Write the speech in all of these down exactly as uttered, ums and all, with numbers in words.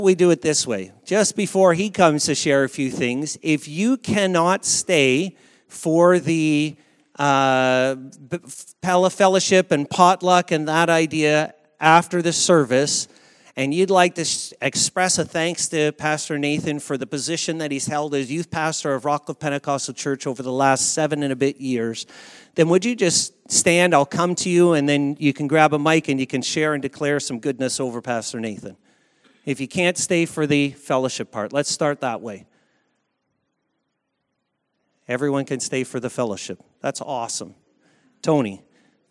We do it this way. Just before he comes to share a few things, if you cannot stay for the uh, fellowship and potluck and that idea after the service, and you'd like to express a thanks to Pastor Nathan for the position that he's held as youth pastor of Rockcliffe Pentecostal Church over the last seven and a bit years, then would you just stand? I'll come to you, and then you can grab a mic and you can share and declare some goodness over Pastor Nathan. If you can't stay for the fellowship part, let's start that way. Everyone can stay for the fellowship. That's awesome. Tony.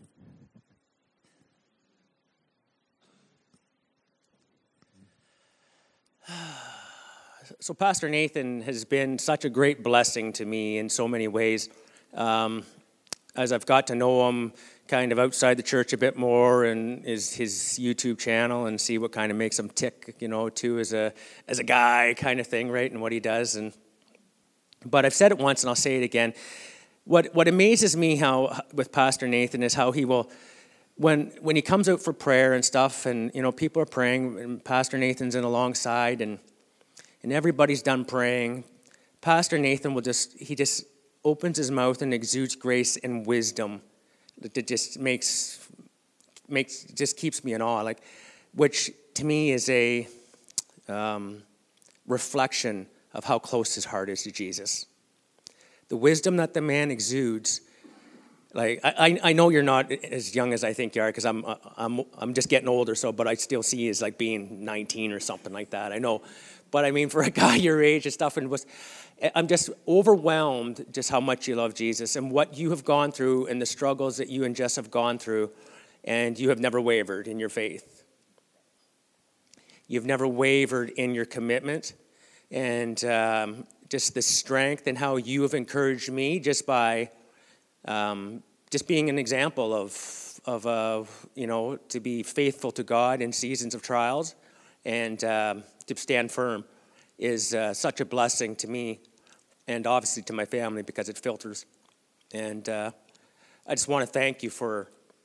So Pastor Nathan has been such a great blessing to me in so many ways. Um, as I've got to know him kind of outside the church a bit more, and his his YouTube channel, and see what kind of makes him tick, you know, too, as a as a guy kind of thing, right, and what he does. And but I've said it once, and I'll say it again. What what amazes me how with Pastor Nathan is how he will, when when he comes out for prayer and stuff, and you know people are praying, and Pastor Nathan's in alongside, and and everybody's done praying. Pastor Nathan will just he just opens his mouth and exudes grace and wisdom. That just makes makes just keeps me in awe, like, which to me is a um, reflection of how close his heart is to Jesus. The wisdom that the man exudes, like I, I know you're not as young as I think you are, because I'm I'm I'm just getting older, so but I still see you as like being nineteen or something like that. I know, but I mean for a guy your age and stuff, and was. I'm just overwhelmed just how much you love Jesus and what you have gone through and the struggles that you and Jess have gone through, and you have never wavered in your faith. You've never wavered in your commitment, and um, just the strength and how you have encouraged me just by um, just being an example of, of uh, you know, to be faithful to God in seasons of trials and um, to stand firm is uh, such a blessing to me. And obviously to my family, because it filters. And uh, I just want to thank you for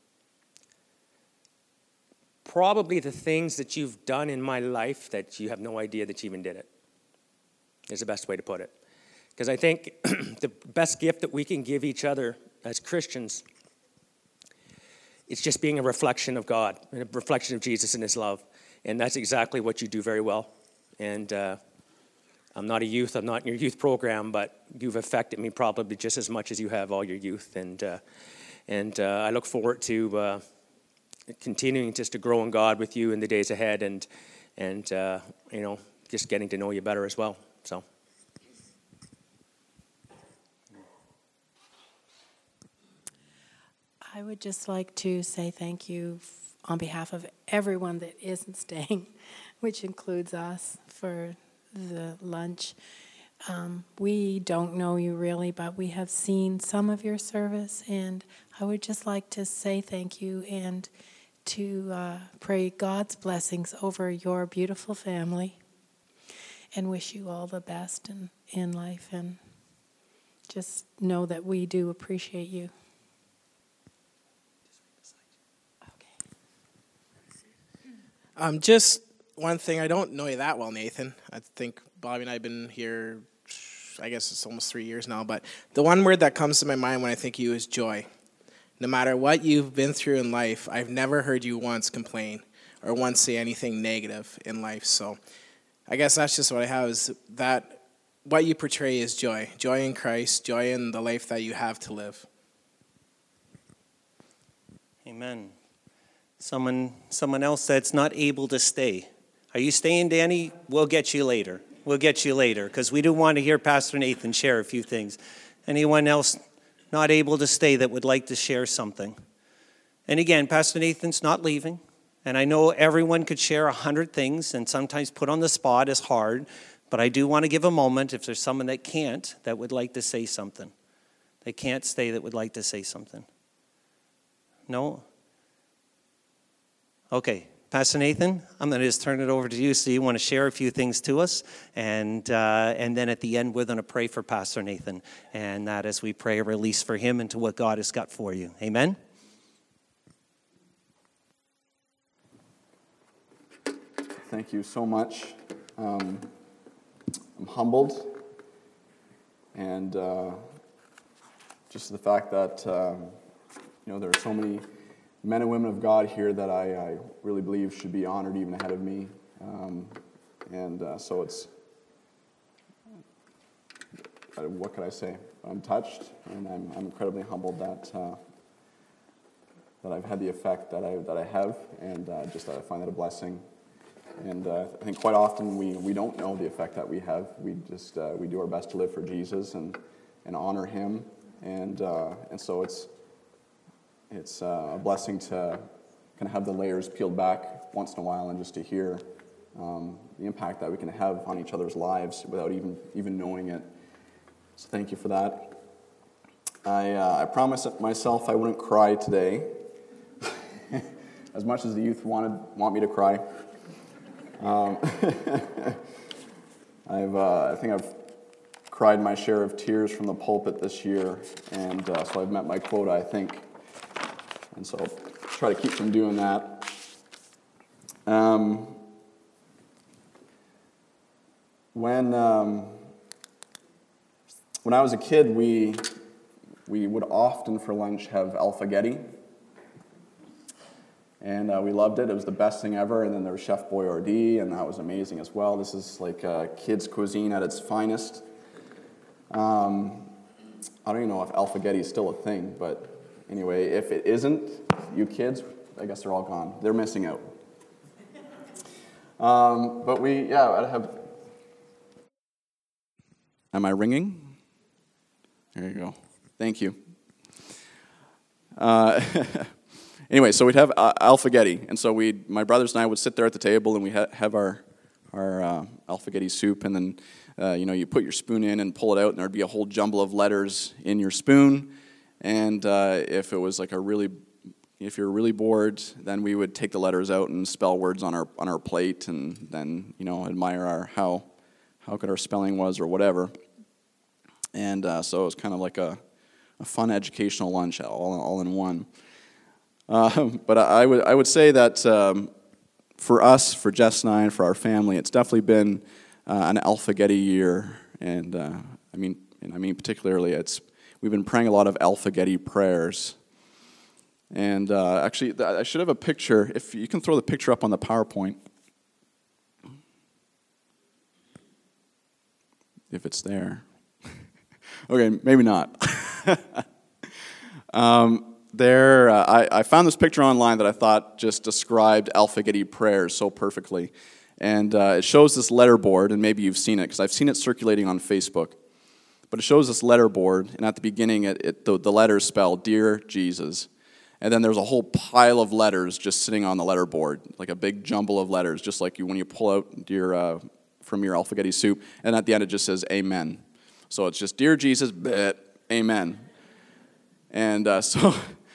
probably the things that you've done in my life that you have no idea that you even did it, is the best way to put it. Because I think the best gift that we can give each other as Christians, it's just being a reflection of God, a reflection of Jesus and his love. And that's exactly what you do very well. And uh I'm not a youth, I'm not in your youth program, but you've affected me probably just as much as you have all your youth. And uh, and uh, I look forward to uh, continuing just to grow in God with you in the days ahead, and, and uh, you know, just getting to know you better as well. So. I would just like to say thank you on behalf of everyone that isn't staying, which includes us, for the lunch. Um, we don't know you really, but we have seen some of your service, and I would just like to say thank you and to uh, pray God's blessings over your beautiful family, and wish you all the best in, in life, and just know that we do appreciate you. Um, just one thing, I don't know you that well, Nathan. I think Bobby and I have been here, I guess it's almost three years now, but the one word that comes to my mind when I think of you is joy. No matter what you've been through in life, I've never heard you once complain or once say anything negative in life. So I guess that's just what I have, is that what you portray is joy. Joy in Christ, joy in the life that you have to live. Amen. Someone, someone else that's not able to stay. Are you staying, Danny? We'll get you later. We'll get you later, because we do want to hear Pastor Nathan share a few things. Anyone else not able to stay that would like to share something? And again, Pastor Nathan's not leaving. And I know everyone could share a hundred things, and sometimes put on the spot is hard. But I do want to give a moment if there's someone that can't, that would like to say something. They can't stay that would like to say something. No? Okay. Pastor Nathan, I'm going to just turn it over to you, so you want to share a few things to us, and uh, and then at the end we're going to pray for Pastor Nathan, and that as we pray a release for him into what God has got for you. Amen? Thank you so much. Um, I'm humbled, and uh, just the fact that um, you know there are so many men and women of God here that I, I really believe should be honored even ahead of me, um, and uh, so it's uh, what could I say? I'm touched, and I'm, I'm incredibly humbled that uh, that I've had the effect that I that I have, and uh, just I find that a blessing. And uh, I think quite often we, we don't know the effect that we have. We just uh, we do our best to live for Jesus and, and honor Him, and uh, and so it's it's uh, a blessing to kind of have the layers peeled back once in a while and just to hear um, the impact that we can have on each other's lives without even even knowing it. So thank you for that. I uh, I promised myself I wouldn't cry today, as much as the youth wanted want me to cry. Um, I've, uh, I think I've cried my share of tears from the pulpit this year, and uh, so I've met my quota, I think, and so I'll try to keep from doing that. Um, when um, when I was a kid, we we would often for lunch have Alphagetti. And uh, we loved it. It was the best thing ever. And then there was Chef Boyardee, and that was amazing as well. This is like uh, kids' cuisine at its finest. Um, I don't even know if Alphagetti is still a thing, but anyway, if it isn't, you kids, I guess they're all gone. They're missing out. Um, but we, yeah, I have. Am I ringing? There you go. Thank you. Uh, Anyway, so we'd have uh, Alphagetti, and so we, my brothers and I would sit there at the table, and we ha- have our our uh, Alphagetti soup, and then uh, you know you put your spoon in and pull it out, and there'd be a whole jumble of letters in your spoon, and uh, if it was like a really, if you're really bored, then we would take the letters out and spell words on our on our plate, and then you know admire our how how good our spelling was or whatever, and uh, so it was kind of like a a fun educational lunch all all in one. Uh, but I would I would say that um, for us, for Jess and I, and for our family, it's definitely been uh, an Alphagetti year, and uh, I mean, and I mean particularly, it's we've been praying a lot of Alphagetti prayers. And uh, actually, I should have a picture. If you can throw the picture up on the PowerPoint, if it's there. Okay, maybe not. um, There, uh, I, I found this picture online that I thought just described Alphagetti prayers so perfectly. And uh, it shows this letterboard, and maybe you've seen it, because I've seen it circulating on Facebook. But it shows this letterboard, and at the beginning, it, it, the, the letters spell, Dear Jesus. And then there's a whole pile of letters just sitting on the letterboard, like a big jumble of letters, just like you when you pull out your, uh, from your Alphagetti soup. And at the end, it just says, Amen. So it's just, Dear Jesus, bleh, Amen. And uh, so...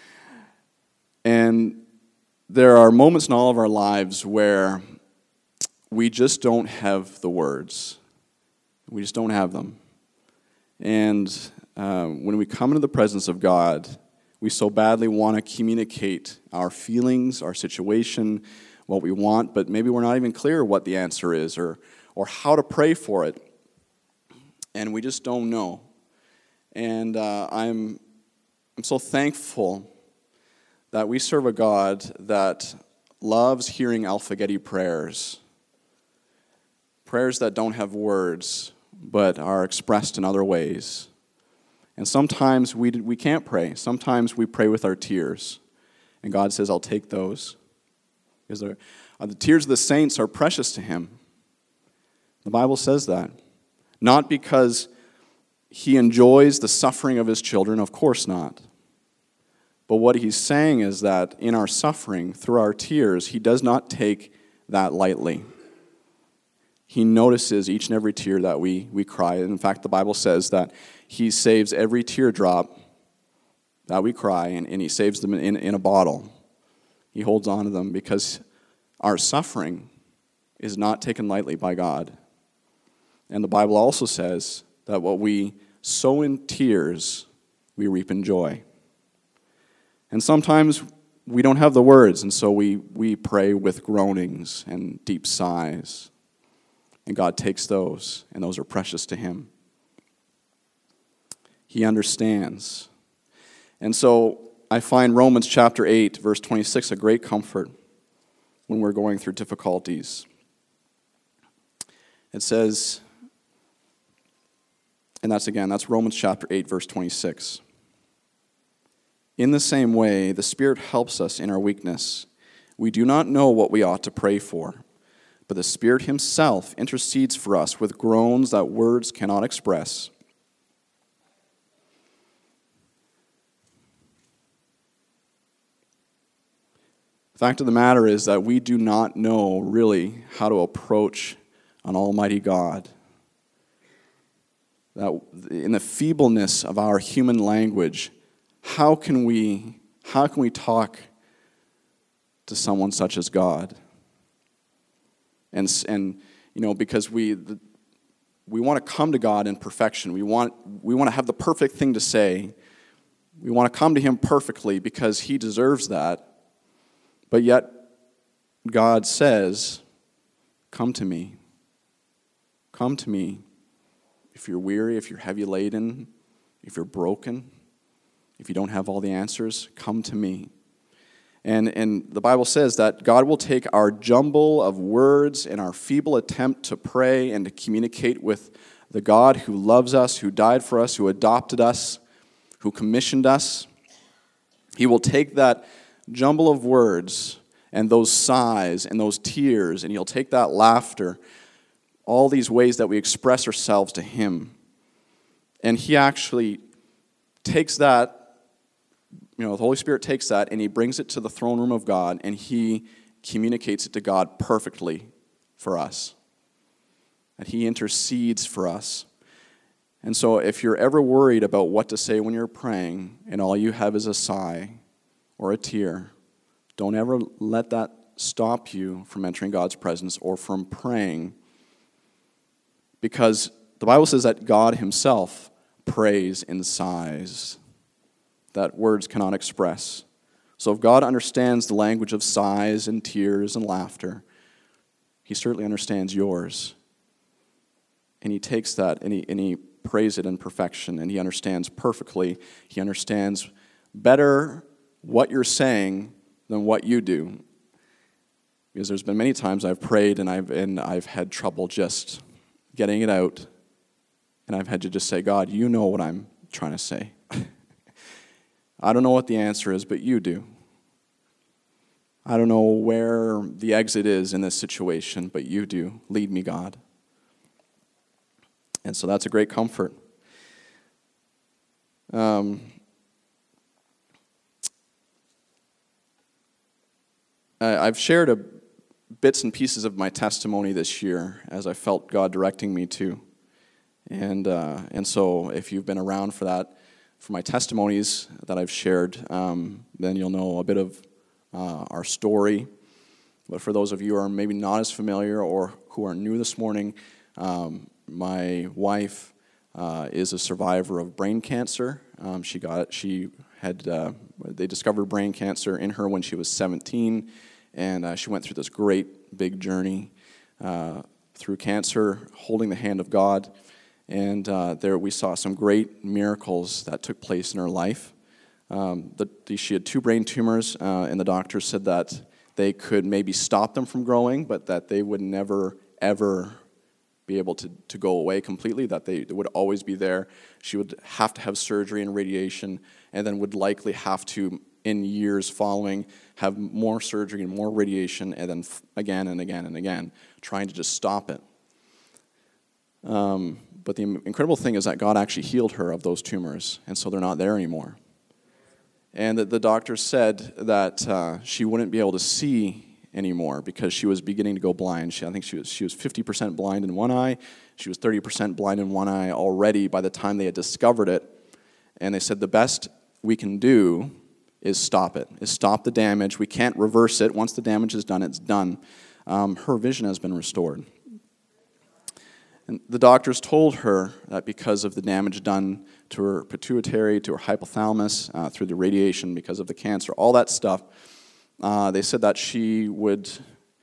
And there are moments in all of our lives where we just don't have the words. We just don't have them. And uh, when we come into the presence of God, we so badly want to communicate our feelings, our situation, what we want, but maybe we're not even clear what the answer is or, or how to pray for it. And we just don't know. And uh, I'm, I'm so thankful that we serve a God that loves hearing Alphagetti prayers, prayers that don't have words, but are expressed in other ways. And sometimes we we can't pray. Sometimes we pray with our tears. And God says, I'll take those. Because the tears of the saints are precious to Him. The Bible says that. Not because He enjoys the suffering of His children, of course not. But what He's saying is that in our suffering, through our tears, He does not take that lightly. He notices each and every tear that we, we cry. In fact, the Bible says that He saves every teardrop that we cry, and, and He saves them in, in a bottle. He holds on to them because our suffering is not taken lightly by God. And the Bible also says that what we sow in tears, we reap in joy. And sometimes we don't have the words, and so we, we pray with groanings and deep sighs. And God takes those, and those are precious to him. He understands. And so I find Romans chapter eight, verse twenty-six, a great comfort when we're going through difficulties. It says, and that's again, that's Romans chapter eight, verse twenty-six. In the same way, the Spirit helps us in our weakness. We do not know what we ought to pray for, but the Spirit himself intercedes for us with groans that words cannot express. The fact of the matter is that we do not know really how to approach an almighty God. That in the feebleness of our human language, how can we how can we talk to someone such as God? And and you know, because we the, we want to come to God in perfection. We want we want to have the perfect thing to say. We want to come to him perfectly because he deserves that. But yet, God says, come to me. Come to me. If you're weary, if you're heavy laden, if you're broken, if you don't have all the answers, come to me. And, and the Bible says that God will take our jumble of words and our feeble attempt to pray and to communicate with the God who loves us, who died for us, who adopted us, who commissioned us. He will take that jumble of words and those sighs and those tears, and he'll take that laughter, all these ways that we express ourselves to him, and he actually takes that, you know, the Holy Spirit takes that and he brings it to the throne room of God, and he communicates it to God perfectly for us, and he intercedes for us. And so if you're ever worried about what to say when you're praying and all you have is a sigh or a tear, don't ever let that stop you from entering God's presence or from praying, because the Bible says that God himself prays in sighs that words cannot express. So if God understands the language of sighs and tears and laughter, he certainly understands yours. And he takes that and he, and he prays it in perfection, and he understands perfectly. He understands better what you're saying than what you do. Because there's been many times I've prayed and I've and I've had trouble just getting it out. And I've had to just say, God, you know what I'm trying to say. I don't know what the answer is, but you do. I don't know where the exit is in this situation, but you do. Lead me, God. And so that's a great comfort. Um, I, I've shared a, bits and pieces of my testimony this year as I felt God directing me to. And uh, and so if you've been around for that, for my testimonies that I've shared, um, then you'll know a bit of uh, our story. But for those of you who are maybe not as familiar or who are new this morning, um, my wife uh, is a survivor of brain cancer. Um, she got she had uh, they discovered brain cancer in her when she was seventeen, and uh, she went through this great big journey uh, through cancer, holding the hand of God. And uh, there we saw some great miracles that took place in her life. Um, the, the, she had two brain tumors, uh, and the doctor said that they could maybe stop them from growing, but that they would never, ever be able to, to go away completely, that they would always be there. She would have to have surgery and radiation, and then would likely have to, in years following, have more surgery and more radiation, and then f- again and again and again, trying to just stop it. Um, but the incredible thing is that God actually healed her of those tumors, and so they're not there anymore. And the, the doctor said that uh, she wouldn't be able to see anymore because she was beginning to go blind. She, I think she was she was fifty percent blind in one eye. She was thirty percent blind in one eye already by the time they had discovered it. And they said the best we can do is stop it, is stop the damage. We can't reverse it. Once the damage is done, it's done. Um, her vision has been restored. And the doctors told her that because of the damage done to her pituitary, to her hypothalamus, uh, through the radiation, because of the cancer, all that stuff, uh, they said that she would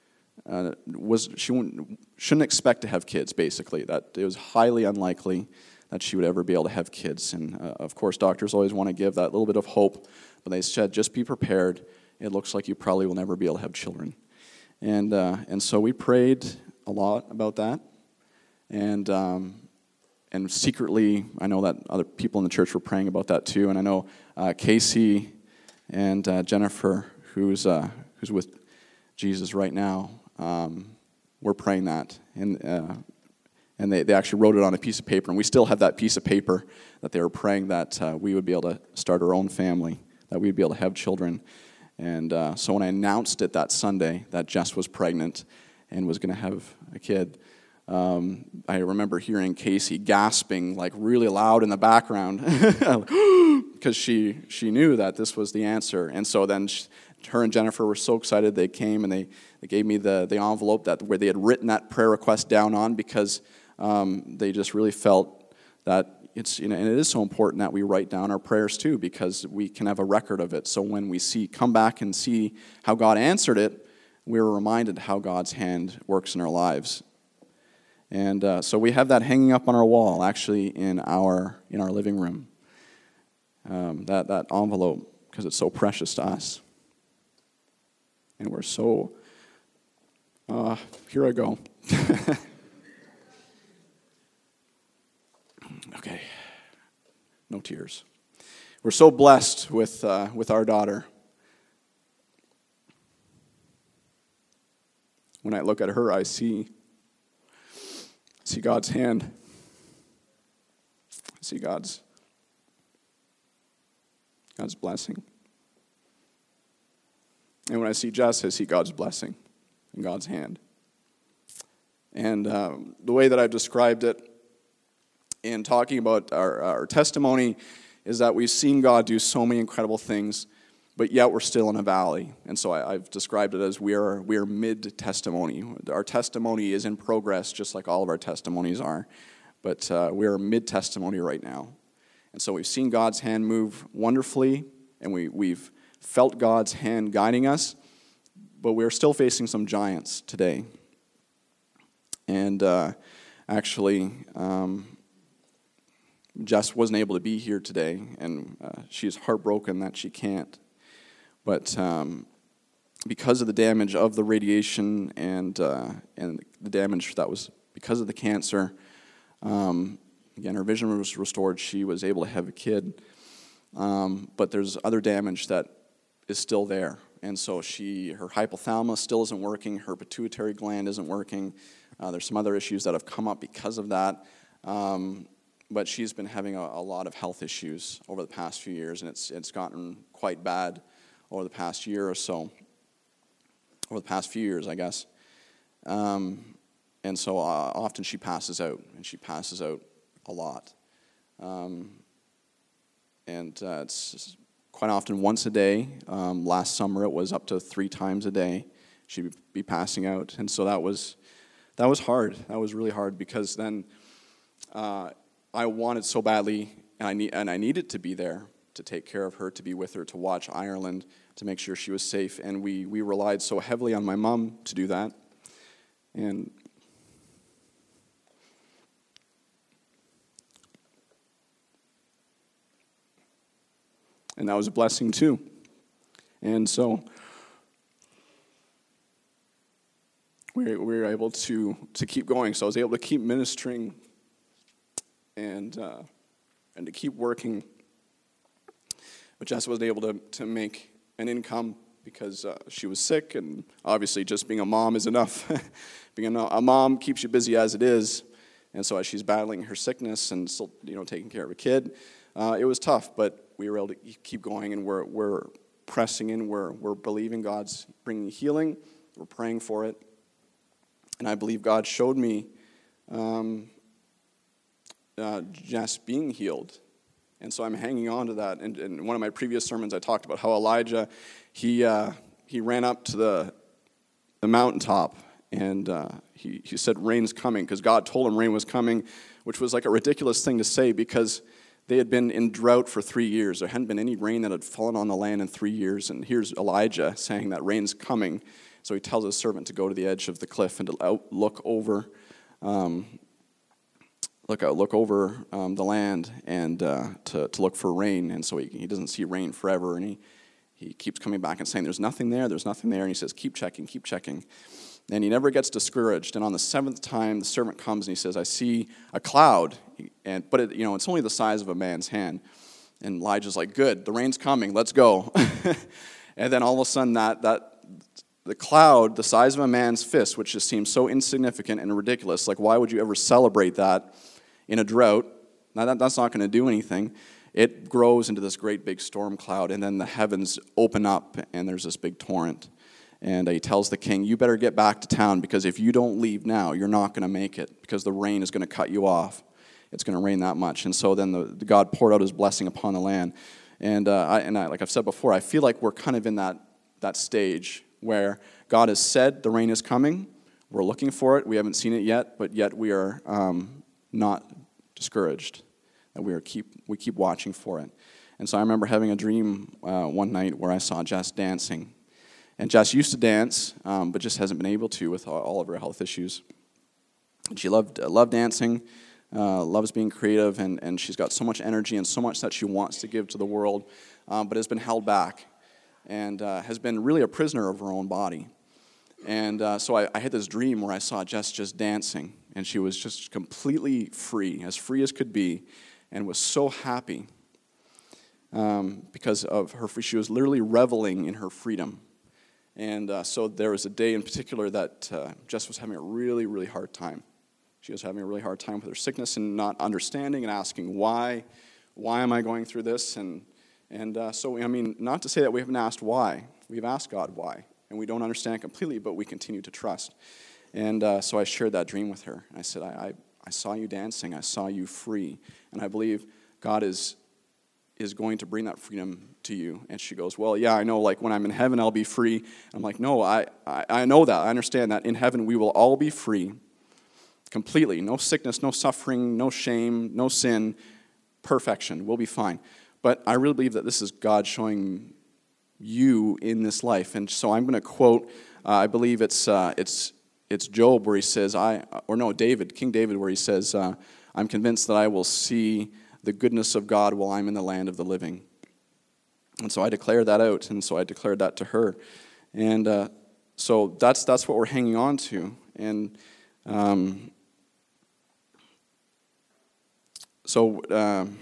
uh, was she wouldn't, shouldn't expect to have kids, basically, that it was highly unlikely that she would ever be able to have kids. And uh, of course, doctors always want to give that little bit of hope, but they said, just be prepared. It looks like you probably will never be able to have children. And uh, and so we prayed a lot about that. And um, and secretly, I know that other people in the church were praying about that too. And I know uh, Casey and uh, Jennifer, who's uh, who's with Jesus right now, um, were praying that. And uh, and they, they actually wrote it on a piece of paper. And we still have that piece of paper that they were praying that uh, we would be able to start our own family, that we'd be able to have children. And uh, so when I announced it that Sunday, that Jess was pregnant and was going to have a kid, um, I remember hearing Casey gasping like really loud in the background because she she knew that this was the answer. And so then she, her and Jennifer were so excited. They came and they, they gave me the, the envelope that where they had written that prayer request down on, because um, they just really felt that it's, you know, and it is so important that we write down our prayers too, because we can have a record of it. So when we see, come back and see how God answered it, we're reminded how God's hand works in our lives. And uh, so we have that hanging up on our wall, actually, in our in our living room. Um, that that envelope, because it's so precious to us, and we're so. Uh, here I go. Okay, no tears. We're so blessed with uh, with our daughter. When I look at her, I see. I see God's hand. I see God's God's blessing. And when I see Jess, I see God's blessing and God's hand. And um, the way that I've described it in talking about our, our testimony is that we've seen God do so many incredible things, but yet we're still in a valley. And so I, I've described it as we are we are mid-testimony. Our testimony is in progress, just like all of our testimonies are. But uh, we are mid-testimony right now. And so we've seen God's hand move wonderfully, and we, we've felt God's hand guiding us, but we're still facing some giants today. And uh, actually, um, Jess wasn't able to be here today, and uh, she's heartbroken that she can't. But um, because of the damage of the radiation and uh, and the damage that was because of the cancer, um, again, her vision was restored. She was able to have a kid. Um, but there's other damage that is still there. And so she, her hypothalamus still isn't working. Her pituitary gland isn't working. Uh, there's some other issues that have come up because of that. Um, but she's been having a, a lot of health issues over the past few years, and it's it's gotten quite bad over the past year or so, over the past few years, I guess. Um, and so uh, often she passes out, and she passes out a lot. Um, and uh, it's quite often once a day. Um, last summer it was up to three times a day she'd be passing out. And so that was that was hard. That was really hard, because then uh, I wanted so badly, and I, need, and I needed to be there to take care of her, to be with her, to watch Ireland, to make sure she was safe. And we, we relied so heavily on my mom to do that. And and that was a blessing too. And so we, we were able to, to keep going. So I was able to keep ministering and uh, and to keep working. But Jess wasn't able to, to make an income because uh, she was sick, and obviously just being a mom is enough. Being a, a mom keeps you busy as it is, and so as she's battling her sickness and still, you know, taking care of a kid, uh, it was tough. But we were able to keep going, and we're we're pressing in. We're we're believing God's bringing healing. We're praying for it, and I believe God showed me um, uh, Jess being healed. And so I'm hanging on to that. And in one of my previous sermons, I talked about how Elijah, he uh, he ran up to the the mountaintop, and uh, he, he said, rain's coming, because God told him rain was coming, which was like a ridiculous thing to say, because they had been in drought for three years. There hadn't been any rain that had fallen on the land in three years. And here's Elijah saying that rain's coming. So he tells his servant to go to the edge of the cliff and to out, look over, um, look out, look over um, the land and uh, to to look for rain. And so he, he doesn't see rain forever, and he he keeps coming back and saying, "There's nothing there. There's nothing there." And he says, "Keep checking, keep checking." And he never gets discouraged. And on the seventh time, the servant comes and he says, "I see a cloud," and but it, you know it's only the size of a man's hand. And Elijah's like, "Good, the rain's coming. Let's go." And then all of a sudden, that that the cloud, the size of a man's fist, which just seems so insignificant and ridiculous. Like, why would you ever celebrate that in a drought? Now, that, that's not going to do anything. It grows into this great big storm cloud, and then the heavens open up, and there's this big torrent. And he tells the king, "You better get back to town, because if you don't leave now, you're not going to make it, because the rain is going to cut you off. It's going to rain that much." And so then the, the God poured out his blessing upon the land. And uh, I, and I, like I've said before, I feel like we're kind of in that that stage where God has said the rain is coming. We're looking for it. We haven't seen it yet, but yet we are um, not discouraged. And we are keep we keep watching for it. And so I remember having a dream uh, one night where I saw Jess dancing. And Jess used to dance, um, but just hasn't been able to with all of her health issues. And she loved uh, loved dancing, uh, loves being creative, and, and she's got so much energy and so much that she wants to give to the world, um, but has been held back and uh, has been really a prisoner of her own body. And uh, so I, I had this dream where I saw Jess just dancing, and she was just completely free, as free as could be, and was so happy um, because of her free. She was literally reveling in her freedom. And uh, so there was a day in particular that uh, Jess was having a really, really hard time. She was having a really hard time with her sickness and not understanding and asking, why? Why am I going through this? And and uh, so, I mean, not to say that we haven't asked why. We've asked God why. And we don't understand completely, but we continue to trust. And uh, so I shared that dream with her. I said, I, I, I saw you dancing. I saw you free. And I believe God is is going to bring that freedom to you. And she goes, well, yeah, I know, like, when I'm in heaven, I'll be free. I'm like, no, I, I, I know that. I understand that. In heaven, we will all be free completely. No sickness, no suffering, no shame, no sin, perfection. We'll be fine. But I really believe that this is God showing you in this life. And so I'm going to quote, uh, I believe it's uh, it's it's Job where he says, I or no, David, King David, where he says, uh, I'm convinced that I will see the goodness of God while I'm in the land of the living. And so I declare that out, and so I declared that to her. And uh, so that's that's what we're hanging on to. And um, so um,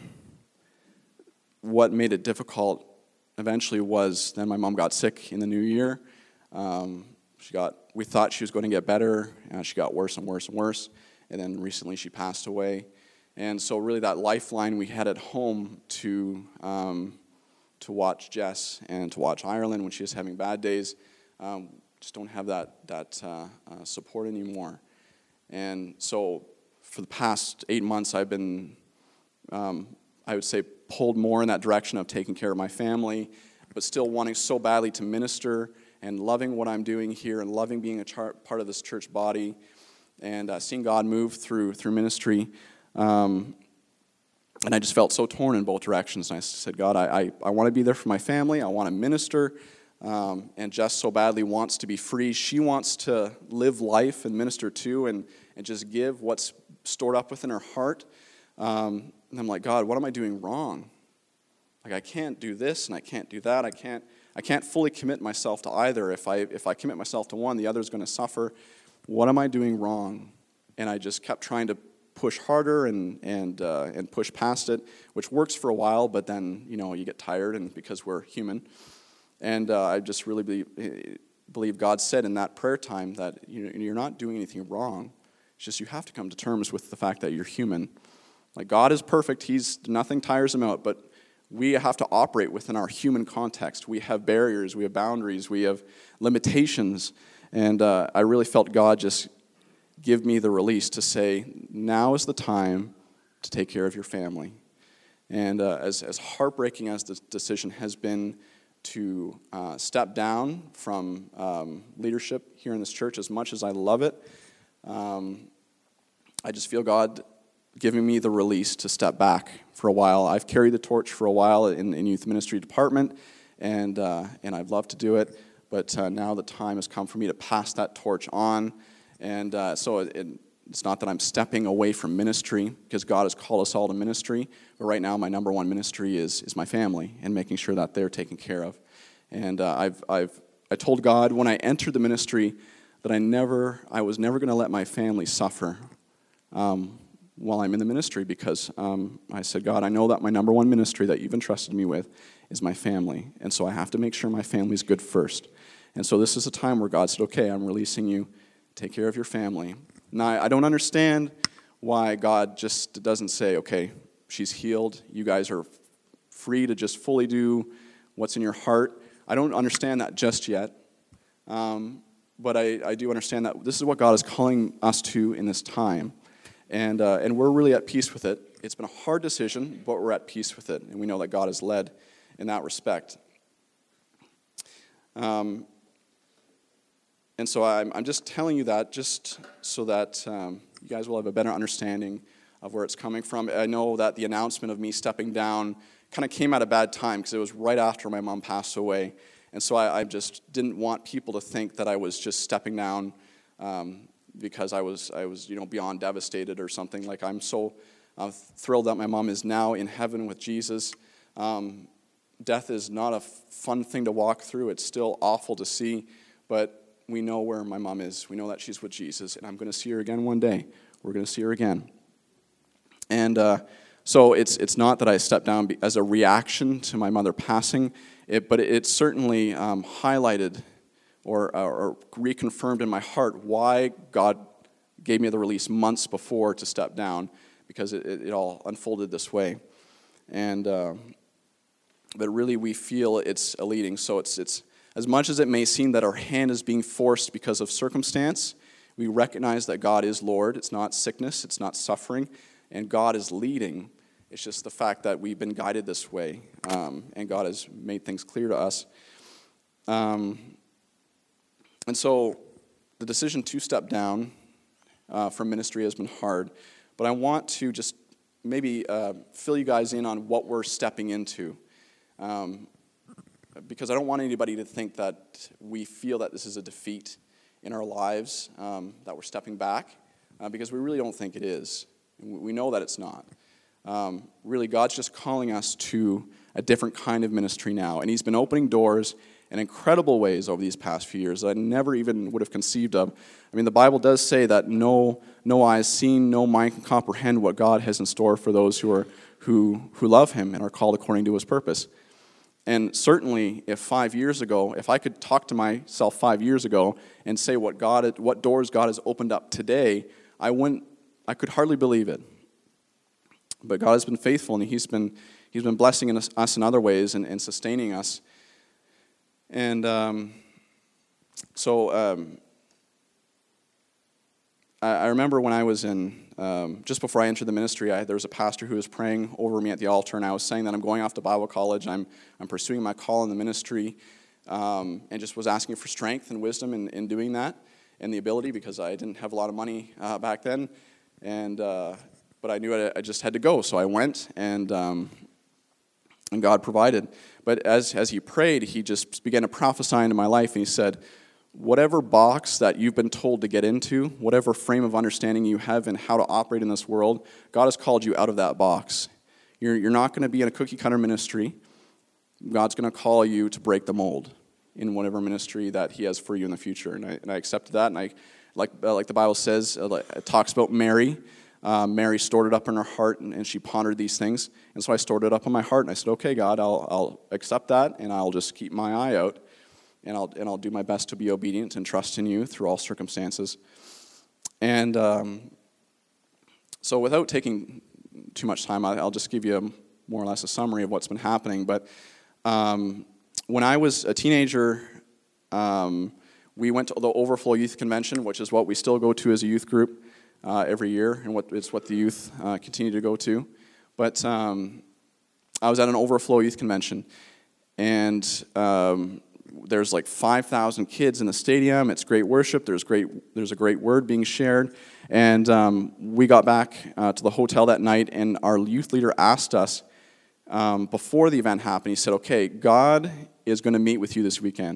what made it difficult eventually was then my mom got sick in the new year. Um, she got, we thought she was going to get better, and she got worse and worse and worse. And then recently she passed away. And so really that lifeline we had at home to um, to watch Jess and to watch Ireland when she was having bad days, um, just don't have that, that uh, uh, support anymore. And so for the past eight months I've been, um, I would say, pulled more in that direction of taking care of my family, but still wanting so badly to minister and loving what I'm doing here and loving being a char- part of this church body and uh, seeing God move through through ministry. Um, and I just felt so torn in both directions. And I said, God, I, I, I want to be there for my family. I want to minister. Um, and Jess so badly wants to be free. She wants to live life and minister too and, and just give what's stored up within her heart. Um, and I'm like, God, what am I doing wrong? Like, I can't do this and I can't do that. I can't I can't fully commit myself to either. If I if I commit myself to one, the other is going to suffer. What am I doing wrong? And I just kept trying to push harder and and uh, and push past it, which works for a while, but then, you know, you get tired, and because we're human. And uh, I just really believe, believe God said in that prayer time that you know, you're not doing anything wrong. It's just you have to come to terms with the fact that you're human. Like, God is perfect. He's nothing tires him out, but we have to operate within our human context. We have barriers, we have boundaries, we have limitations. And uh, I really felt God just give me the release to say, now is the time to take care of your family. And uh, as, as heartbreaking as this decision has been to uh, step down from um, leadership here in this church, as much as I love it, um, I just feel God giving me the release to step back for a while. I've carried the torch for a while in, in youth ministry department, and uh, and I've loved to do it. but uh, now the time has come for me to pass that torch on. And uh, so it, it, it's not that I'm stepping away from ministry, because God has called us all to ministry, but right now my number one ministry is is my family and making sure that they're taken care of. And uh, I've I've I told God when I entered the ministry that I never I was never going to let my family suffer um, while I'm in the ministry, because um, I said, God, I know that my number one ministry that you've entrusted me with is my family, and so I have to make sure my family's good first. And so this is a time where God said, okay, I'm releasing you. Take care of your family. Now, I don't understand why God just doesn't say, okay, she's healed. You guys are free to just fully do what's in your heart. I don't understand that just yet. Um, but I, I do understand that this is what God is calling us to in this time. And, uh, and we're really at peace with it. It's been a hard decision, but we're at peace with it. And we know that God has led in that respect. Um, and so I'm, I'm just telling you that just so that um, you guys will have a better understanding of where it's coming from. I know that the announcement of me stepping down kind of came at a bad time because it was right after my mom passed away. And so I, I just didn't want people to think that I was just stepping down um, because I was, I was, you know, beyond devastated or something. Like, I'm so uh, thrilled that my mom is now in heaven with Jesus. Um, death is not a fun thing to walk through. It's still awful to see, but we know where my mom is. We know that she's with Jesus, and I'm going to see her again one day. We're going to see her again. And uh, so it's it's not that I stepped down as a reaction to my mother passing, it, but it certainly um, highlighted or, or reconfirmed in my heart why God gave me the release months before to step down, because it, it, it all unfolded this way. And uh, but really we feel it's a leading. So it's it's as much as it may seem that our hand is being forced because of circumstance, we recognize that God is Lord. It's not sickness, it's not suffering, and God is leading. It's just the fact that we've been guided this way, um, and God has made things clear to us. Um, and so the decision to step down uh, from ministry has been hard, but I want to just maybe uh, fill you guys in on what we're stepping into. Um, because I don't want anybody to think that we feel that this is a defeat in our lives, um, that we're stepping back, uh, because we really don't think it is. We know that it's not. Um, really, God's just calling us to a different kind of ministry now, and He's been opening doors in incredible ways over these past few years that I never even would have conceived of. I mean, the Bible does say that no no eye has seen, no mind can comprehend what God has in store for those who are who who love Him and are called according to His purpose. And certainly, if five years ago, if I could talk to myself five years ago and say what God, what doors God has opened up today, I wouldn't, I could hardly believe it. But God has been faithful, and He's been, He's been blessing us, us in other ways and, and sustaining us. And um, so, um, I, I remember when I was in. Um, just before I entered the ministry, I, there was a pastor who was praying over me at the altar, and I was saying that I'm going off to Bible college, I'm I'm pursuing my call in the ministry, um, and just was asking for strength and wisdom in, in doing that, and the ability, because I didn't have a lot of money uh, back then, and uh, but I knew I, I just had to go, so I went, and um, and God provided. But as as he prayed, he just began to prophesy into my life, and he said, whatever box that you've been told to get into, whatever frame of understanding you have in how to operate in this world, God has called you out of that box. You're, you're not going to be in a cookie-cutter ministry. God's going to call you to break the mold in whatever ministry that He has for you in the future. And I, and I accepted that. And I, like uh, like the Bible says, uh, it talks about Mary. Uh, Mary stored it up in her heart, and, and she pondered these things. And so I stored it up in my heart, and I said, okay, God, I'll, I'll accept that, and I'll just keep my eye out. And I'll and I'll do my best to be obedient and trust in you through all circumstances. And um, so without taking too much time, I'll just give you a, more or less a summary of what's been happening. But um, when I was a teenager, um, we went to the Overflow Youth Convention, which is what we still go to as a youth group uh, every year, and what it's what the youth uh, continue to go to. But um, I was at an Overflow Youth Convention, and um, there's like five thousand kids in the stadium. It's great worship. There's great. There's a great word being shared. And um, we got back uh, to the hotel that night, and our youth leader asked us um, before the event happened. He said, "Okay, God is going to meet with you this weekend."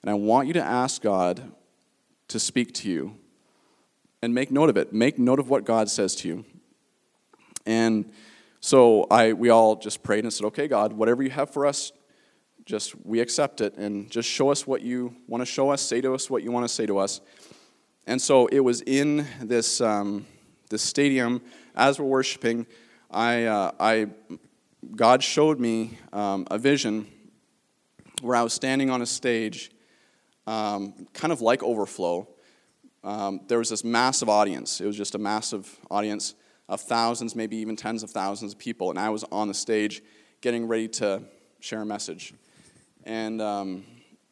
And I want you to ask God to speak to you. And make note of it. Make note of what God says to you. And so I, we all just prayed and said, okay, God, whatever you have for us, just we accept it. And just show us what you want to show us. Say to us what you want to say to us. And so it was in this um, this stadium, as we're worshiping, I, uh, I God showed me um, a vision where I was standing on a stage, um, kind of like Overflow. Um, there was this massive audience. It was just a massive audience of thousands, maybe even tens of thousands of people. And I was on the stage getting ready to share a message. And um,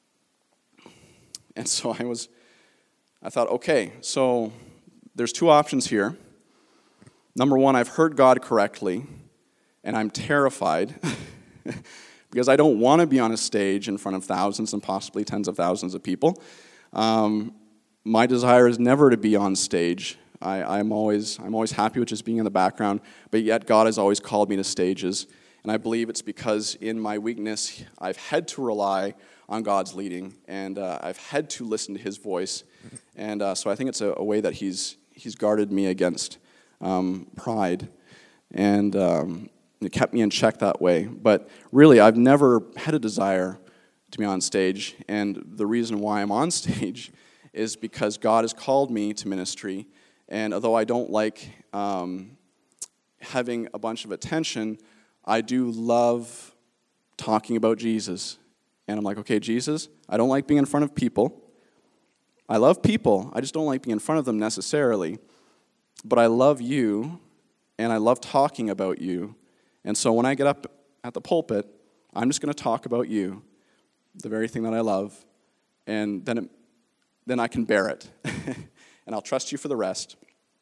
and so I was, I thought, okay, so there's two options here. Number one, I've heard God correctly, and I'm terrified because I don't want to be on a stage in front of thousands and possibly tens of thousands of people. Um, my desire is never to be on stage. I, I'm always I'm always happy with just being in the background, but yet God has always called me to stages. And I believe it's because in my weakness, I've had to rely on God's leading, and uh, I've had to listen to His voice. And uh, so I think it's a, a way that He's He's guarded me against um, pride, and um, it kept me in check that way. But really, I've never had a desire to be on stage, and the reason why I'm on stage is because God has called me to ministry, and although I don't like um, having a bunch of attention, I do love talking about Jesus. And I'm like, okay, Jesus, I don't like being in front of people. I love people. I just don't like being in front of them necessarily. But I love you, and I love talking about you. And so when I get up at the pulpit, I'm just going to talk about you, the very thing that I love, and then it, then I can bear it. And I'll trust you for the rest.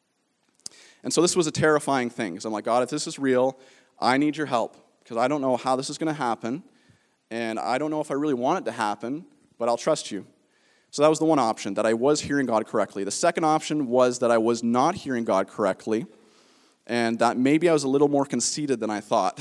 And so this was a terrifying thing, because I'm like, God, if this is real, I need your help, because I don't know how this is going to happen, and I don't know if I really want it to happen, but I'll trust you. So that was the one option, that I was hearing God correctly. The second option was that I was not hearing God correctly, and that maybe I was a little more conceited than I thought.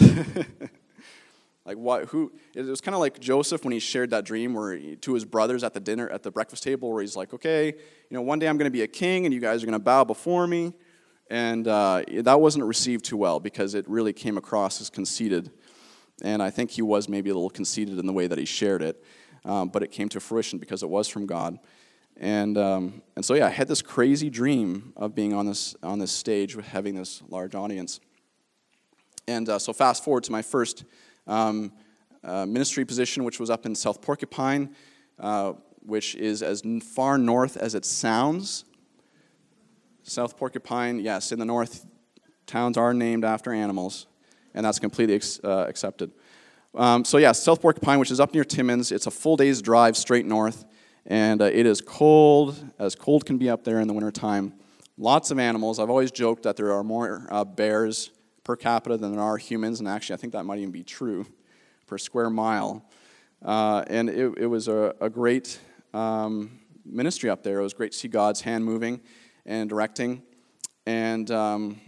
Like what? Who? It was kind of like Joseph when he shared that dream, where he, to his brothers at the dinner, at the breakfast table, where he's like, "Okay, you know, one day I'm going to be a king, and you guys are going to bow before me." And uh, that wasn't received too well, because it really came across as conceited. And I think he was maybe a little conceited in the way that he shared it. Um, but it came to fruition because it was from God. And um, and so, yeah, I had this crazy dream of being on this on this stage with having this large audience. And uh, so fast forward to my first um, uh, ministry position, which was up in South Porcupine, uh, which is as far north as it sounds. South Porcupine, yes, in the north, towns are named after animals, and that's completely ex- uh, accepted. Um, so yeah, South Porcupine, which is up near Timmins, it's a full day's drive straight north, and uh, it is cold, as cold can be up there in the wintertime. Lots of animals. I've always joked that there are more uh, bears per capita than there are humans, and actually I think that might even be true, per square mile. Uh, and it, it was a, a great um, ministry up there. It was great to see God's hand moving and directing, and um,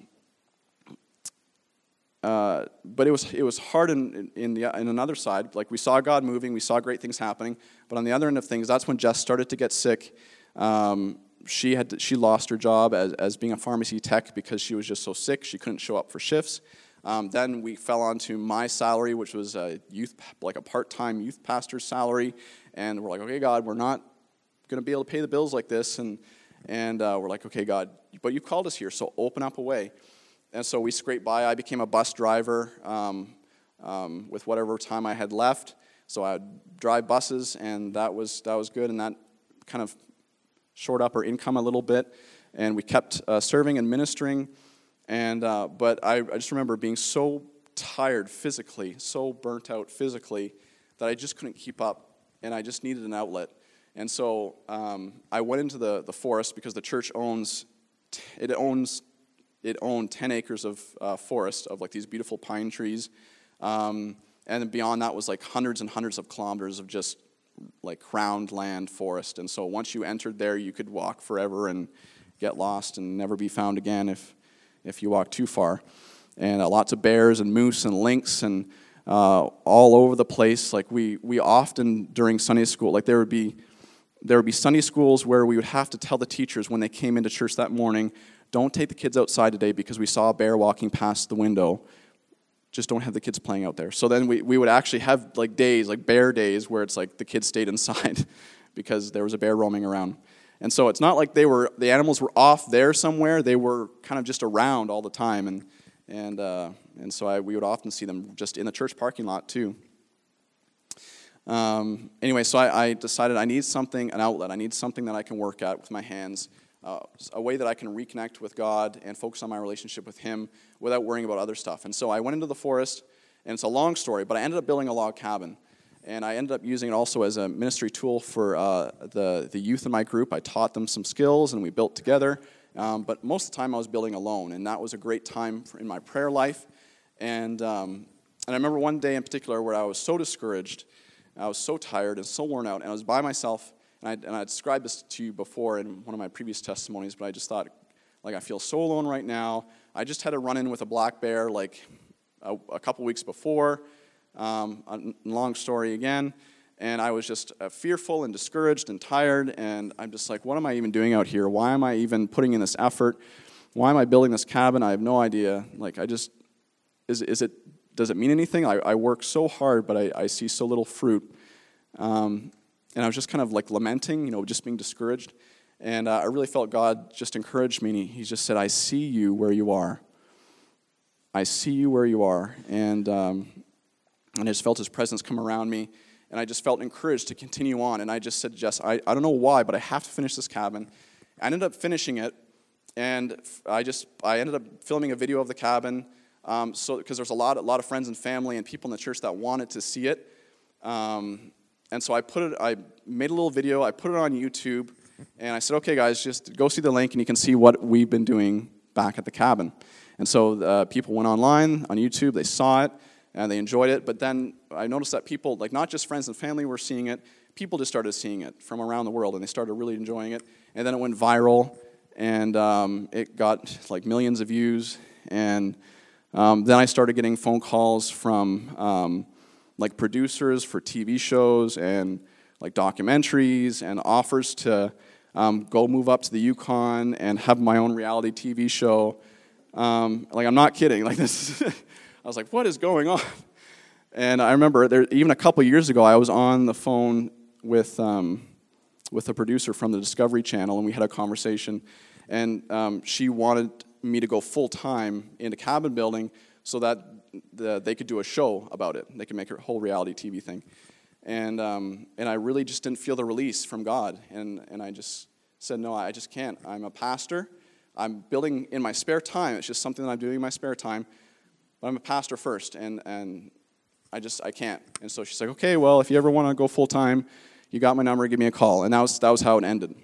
uh, but it was it was hard in in the in another side. Like, we saw God moving, we saw great things happening, but on the other end of things, that's when Jess started to get sick. Um, she had to, she lost her job as as being a pharmacy tech because she was just so sick she couldn't show up for shifts. Um, then we fell onto my salary, which was a youth like a part-time youth pastor's salary, and we're like, okay, God, we're not going to be able to pay the bills like this, and. And uh, we're like, okay, God, but you called us here, so open up a way. And so we scraped by. I became a bus driver um, um, with whatever time I had left. So I would drive buses, and that was that was good, and that kind of shored up our income a little bit. And we kept uh, serving and ministering. And uh, but I, I just remember being so tired physically, so burnt out physically, that I just couldn't keep up, and I just needed an outlet. And so um, I went into the, the forest because the church owns, it owns, it owned ten acres of uh, forest of like these beautiful pine trees. Um, and then beyond that was like hundreds and hundreds of kilometers of just like crowned land forest. And so once you entered there, you could walk forever and get lost and never be found again if, if you walk too far. And uh, lots of bears and moose and lynx and uh, all over the place. Like we, we often during Sunday school, like there would be, there would be Sunday schools where we would have to tell the teachers when they came into church that morning, don't take the kids outside today because we saw a bear walking past the window. Just don't have the kids playing out there. So then we, we would actually have like days, like bear days, where it's like the kids stayed inside because there was a bear roaming around. And so it's not like they were the animals were off there somewhere. They were kind of just around all the time. And and uh, and so I, we would often see them just in the church parking lot too. Um, anyway, so I, I decided I need something, an outlet. I need something that I can work at with my hands, uh, a way that I can reconnect with God and focus on my relationship with Him without worrying about other stuff. And so I went into the forest, and it's a long story, but I ended up building a log cabin. And I ended up using it also as a ministry tool for uh, the, the youth in my group. I taught them some skills, and we built together. Um, but most of the time I was building alone, and that was a great time for, in my prayer life. And, um, and I remember one day in particular where I was so discouraged, I was so tired and so worn out, and I was by myself, and I, and I described this to you before in one of my previous testimonies, but I just thought, like, I feel so alone right now. I just had a run-in with a black bear, like, a, a couple weeks before, um, a long story again, and I was just uh, fearful and discouraged and tired, and I'm just like, what am I even doing out here? Why am I even putting in this effort? Why am I building this cabin? I have no idea. Like, I just, is, is it, does it mean anything? I, I work so hard, but I, I see so little fruit. Um, and I was just kind of like lamenting, you know, just being discouraged. And uh, I really felt God just encouraged me. And he, he just said, I see you where you are. I see you where you are. And, um, and I just felt His presence come around me. And I just felt encouraged to continue on. And I just said, Jess, I, I don't know why, but I have to finish this cabin. I ended up finishing it. And I just, I ended up filming a video of the cabin. Um, so, because there's a lot, a lot of friends and family and people in the church that wanted to see it, um, and so I put it. I made a little video. I put it on YouTube, and I said, "Okay, guys, just go see the link, and you can see what we've been doing back at the cabin." And so uh, people went online on YouTube. They saw it, and they enjoyed it. But then I noticed that people, like not just friends and family, were seeing it. People just started seeing it from around the world, and they started really enjoying it. And then it went viral, and um, it got like millions of views, and Um, then I started getting phone calls from um, like producers for T V shows and like documentaries and offers to um, go move up to the Yukon and have my own reality T V show. Um, like, I'm not kidding. Like this, I was like, what is going on? And I remember there, even a couple years ago, I was on the phone with um, with a producer from the Discovery Channel, and we had a conversation, and um, she wanted me to go full-time into cabin building so that the, they could do a show about it. They could make a whole reality T V thing. And um, and I really just didn't feel the release from God. And, and I just said, no, I just can't. I'm a pastor. I'm building in my spare time. It's just something that I'm doing in my spare time. But I'm a pastor first, and, and I just, I can't. And so she's like, okay, well, if you ever want to go full-time, you got my number, give me a call. And that was, that was how it ended.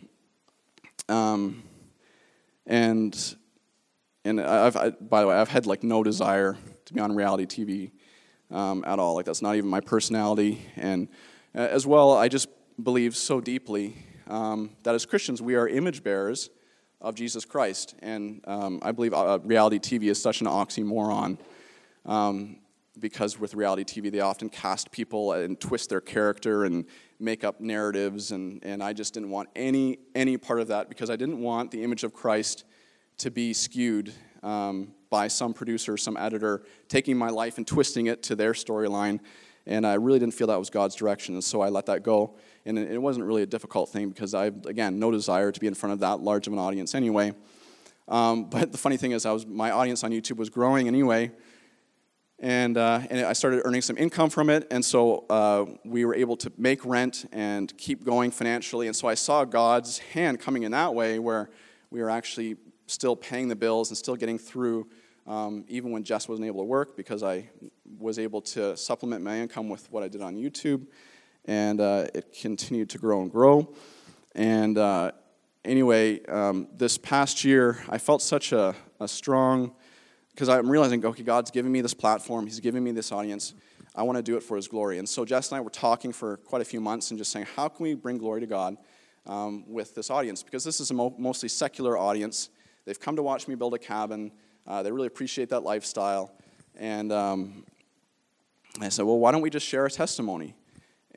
Um, and... And I've, I, by the way, I've had like no desire to be on reality T V um, at all. Like that's not even my personality. And uh, as well, I just believe so deeply um, that as Christians, we are image bearers of Jesus Christ. And um, I believe uh, reality T V is such an oxymoron um, because with reality T V, they often cast people and twist their character and make up narratives. And, and I just didn't want any any part of that because I didn't want the image of Christ to be skewed um, by some producer, some editor, taking my life and twisting it to their storyline. And I really didn't feel that was God's direction, and so I let that go. And it wasn't really a difficult thing because I, again, no desire to be in front of that large of an audience anyway. Um, but the funny thing is, I was my audience on YouTube was growing anyway, and uh, and I started earning some income from it, and so uh, we were able to make rent and keep going financially. And so I saw God's hand coming in that way, where we were actually still paying the bills and still getting through, um, even when Jess wasn't able to work, because I was able to supplement my income with what I did on YouTube, and uh, it continued to grow and grow. And uh, anyway, um, this past year, I felt such a, a strong, because I'm realizing, okay, God's giving me this platform, He's giving me this audience, I want to do it for His glory. And so Jess and I were talking for quite a few months and just saying, how can we bring glory to God um, with this audience? Because this is a mo- mostly secular audience. They've come to watch me build a cabin. Uh, they really appreciate that lifestyle. And um, I said, well, why don't we just share a testimony?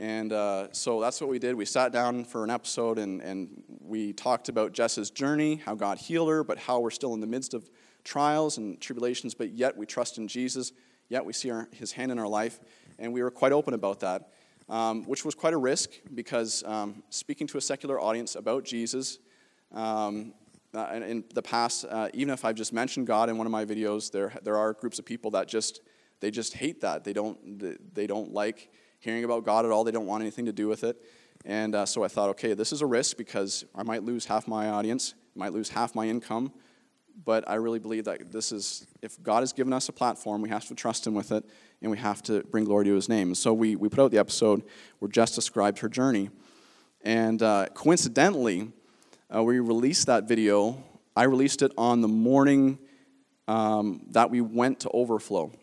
And uh, so that's what we did. We sat down for an episode, and, and we talked about Jess's journey, how God healed her, but how we're still in the midst of trials and tribulations, but yet we trust in Jesus, yet we see our, his hand in our life, and we were quite open about that, um, which was quite a risk, because um, speaking to a secular audience about Jesus, um, uh, in, in the past, uh, even if I've just mentioned God in one of my videos, there there are groups of people that just, they just hate that. They don't, they, they don't like hearing about God at all. They don't want anything to do with it. And uh, so I thought, okay, this is a risk, because I might lose half my audience, might lose half my income, but I really believe that this is, if God has given us a platform, we have to trust him with it, and we have to bring glory to his name. So we, we put out the episode where Jess described her journey. And uh, coincidentally, uh, we released that video. I released it on the morning um, that we went to Overflow.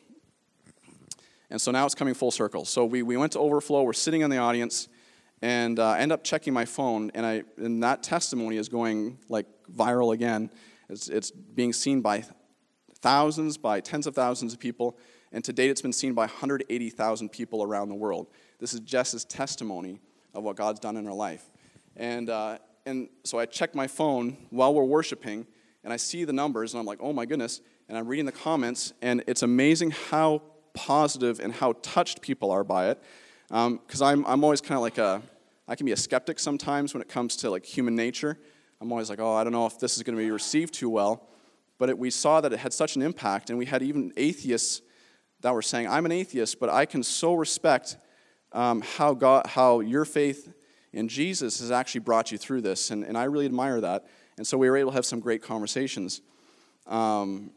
And so now it's coming full circle. So we, we went to Overflow, we're sitting in the audience, and uh, I end up checking my phone, and I and that testimony is going like viral again. It's, it's being seen by thousands, by tens of thousands of people, and to date it's been seen by one hundred eighty thousand people around the world. This is Jess's testimony of what God's done in her life. And uh, and so I check my phone while we're worshiping, and I see the numbers, and I'm like, oh my goodness, and I'm reading the comments, and it's amazing how positive and how touched people are by it. Because um, I'm, I'm always kind of like a, I can be a skeptic sometimes when it comes to like human nature. I'm always like, oh, I don't know if this is going to be received too well. But it, we saw that it had such an impact, and we had even atheists that were saying, I'm an atheist, but I can so respect um, how God, how your faith in Jesus has actually brought you through this, and, and I really admire that. And so we were able to have some great conversations. Um,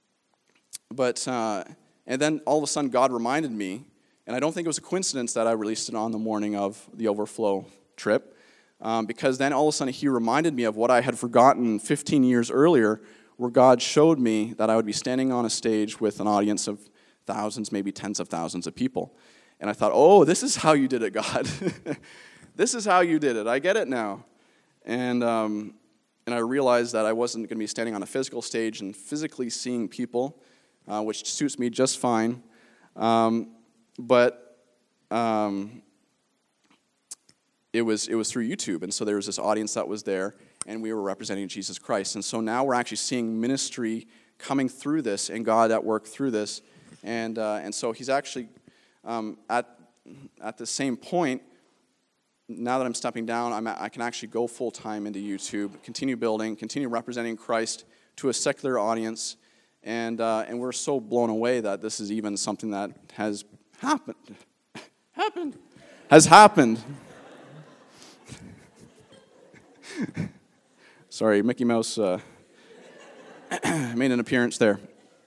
but, uh, and then all of a sudden God reminded me, and I don't think it was a coincidence that I released it on the morning of the Overflow trip, um, because then all of a sudden he reminded me of what I had forgotten fifteen years earlier, where God showed me that I would be standing on a stage with an audience of thousands, maybe tens of thousands of people. And I thought, oh, this is how you did it, God. This is how you did it. I get it now. And um, and I realized that I wasn't going to be standing on a physical stage and physically seeing people, uh, which suits me just fine. Um, but um, it was it was through YouTube, and so there was this audience that was there, and we were representing Jesus Christ. And so now we're actually seeing ministry coming through this, and God at work through this. And uh, and so he's actually um, at at the same point. Now that I'm stepping down, I'm at, I can actually go full time into YouTube, continue building, continue representing Christ to a secular audience, and uh, and we're so blown away that this is even something that has happened, happened, has happened. Sorry, Mickey Mouse uh, made an appearance there.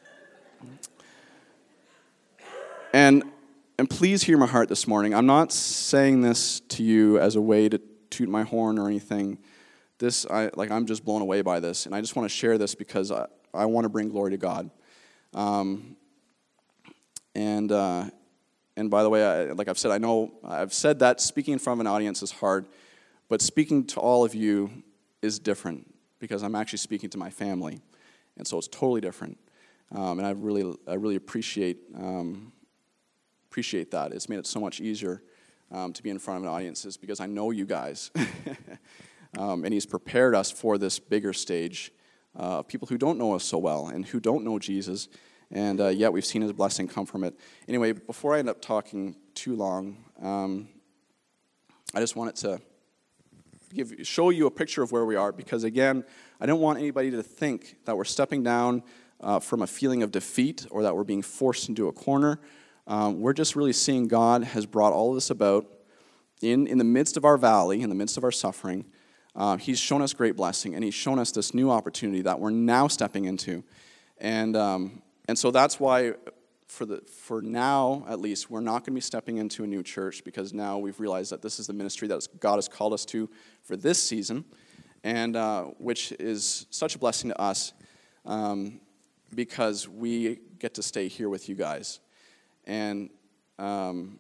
And and please hear my heart this morning. I'm not saying this to you as a way to toot my horn or anything. This, I like, I'm just blown away by this, and I just want to share this because I, I want to bring glory to God. Um, and uh, and by the way, I, like I've said, I know I've said that speaking in front of an audience is hard, but speaking to all of you is different because I'm actually speaking to my family, and so it's totally different. Um, and I really, I really appreciate. Um, appreciate that. It's made it so much easier um, to be in front of an audience is because I know you guys. um, and he's prepared us for this bigger stage uh, of people who don't know us so well and who don't know Jesus, and uh, yet we've seen his blessing come from it. Anyway, before I end up talking too long, um, I just wanted to give, show you a picture of where we are because, again, I don't want anybody to think that we're stepping down uh, from a feeling of defeat or that we're being forced into a corner. Um, we're just really seeing God has brought all of this about in, in the midst of our valley, in the midst of our suffering. Uh, he's shown us great blessing, and he's shown us this new opportunity that we're now stepping into. And um, and so that's why, for the for now at least, we're not going to be stepping into a new church because now we've realized that this is the ministry that God has called us to for this season, and uh, which is such a blessing to us um, because we get to stay here with you guys. And um,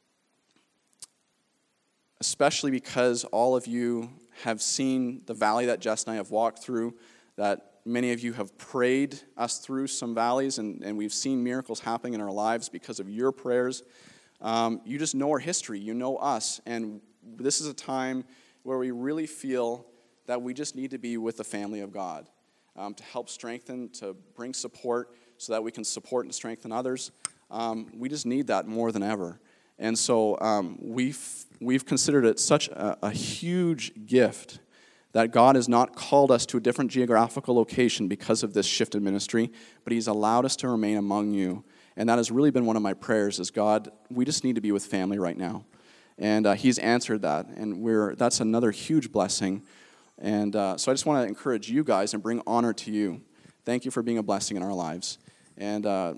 especially because all of you have seen the valley that Jess and I have walked through, that many of you have prayed us through some valleys, and, and we've seen miracles happening in our lives because of your prayers. Um, you just know our history. You know us. And this is a time where we really feel that we just need to be with the family of God um, to help strengthen, to bring support so that we can support and strengthen others. Um, we just need that more than ever. And so um, we've, we've considered it such a, a huge gift that God has not called us to a different geographical location because of this shift in ministry, but He's allowed us to remain among you. And that has really been one of my prayers is, God, we just need to be with family right now. And uh, He's answered that, and we're that's another huge blessing. And uh, so I just want to encourage you guys and bring honor to you. Thank you for being a blessing in our lives. And uh,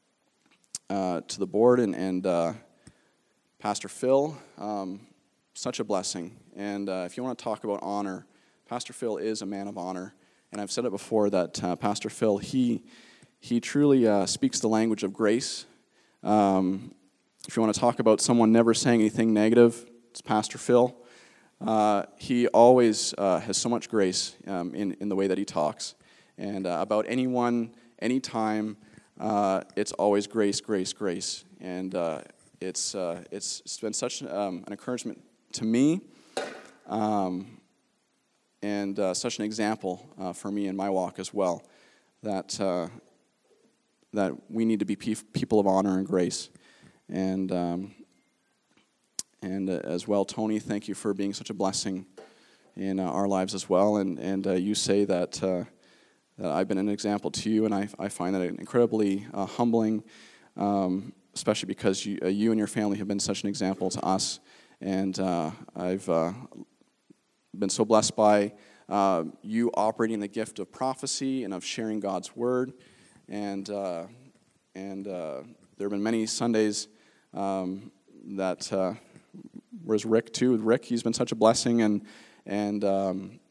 uh, to the board and, and uh, Pastor Phil, um, such a blessing. And uh, if you want to talk about honor, Pastor Phil is a man of honor. And I've said it before that uh, Pastor Phil, he he truly uh, speaks the language of grace. Um, if you want to talk about someone never saying anything negative, it's Pastor Phil. Uh, he always uh, has so much grace um, in, in the way that he talks. And uh, about anyone, anytime, uh, it's always grace, grace, grace. And uh, it's, uh, it's it's been such um, an encouragement to me. Um, and uh, such an example uh, for me in my walk as well, that uh, that we need to be pe- people of honor and grace. And um, and uh, as well, Tony, thank you for being such a blessing in uh, our lives as well. And and uh, you say that, uh, that I've been an example to you, and I, I find that incredibly uh, humbling, um, especially because you, uh, you and your family have been such an example to us. And uh, I've uh, been so blessed by uh, you operating the gift of prophecy and of sharing God's word. And uh, and uh, there have been many Sundays um, that, uh, whereas Rick too, Rick, he's been such a blessing, and and um,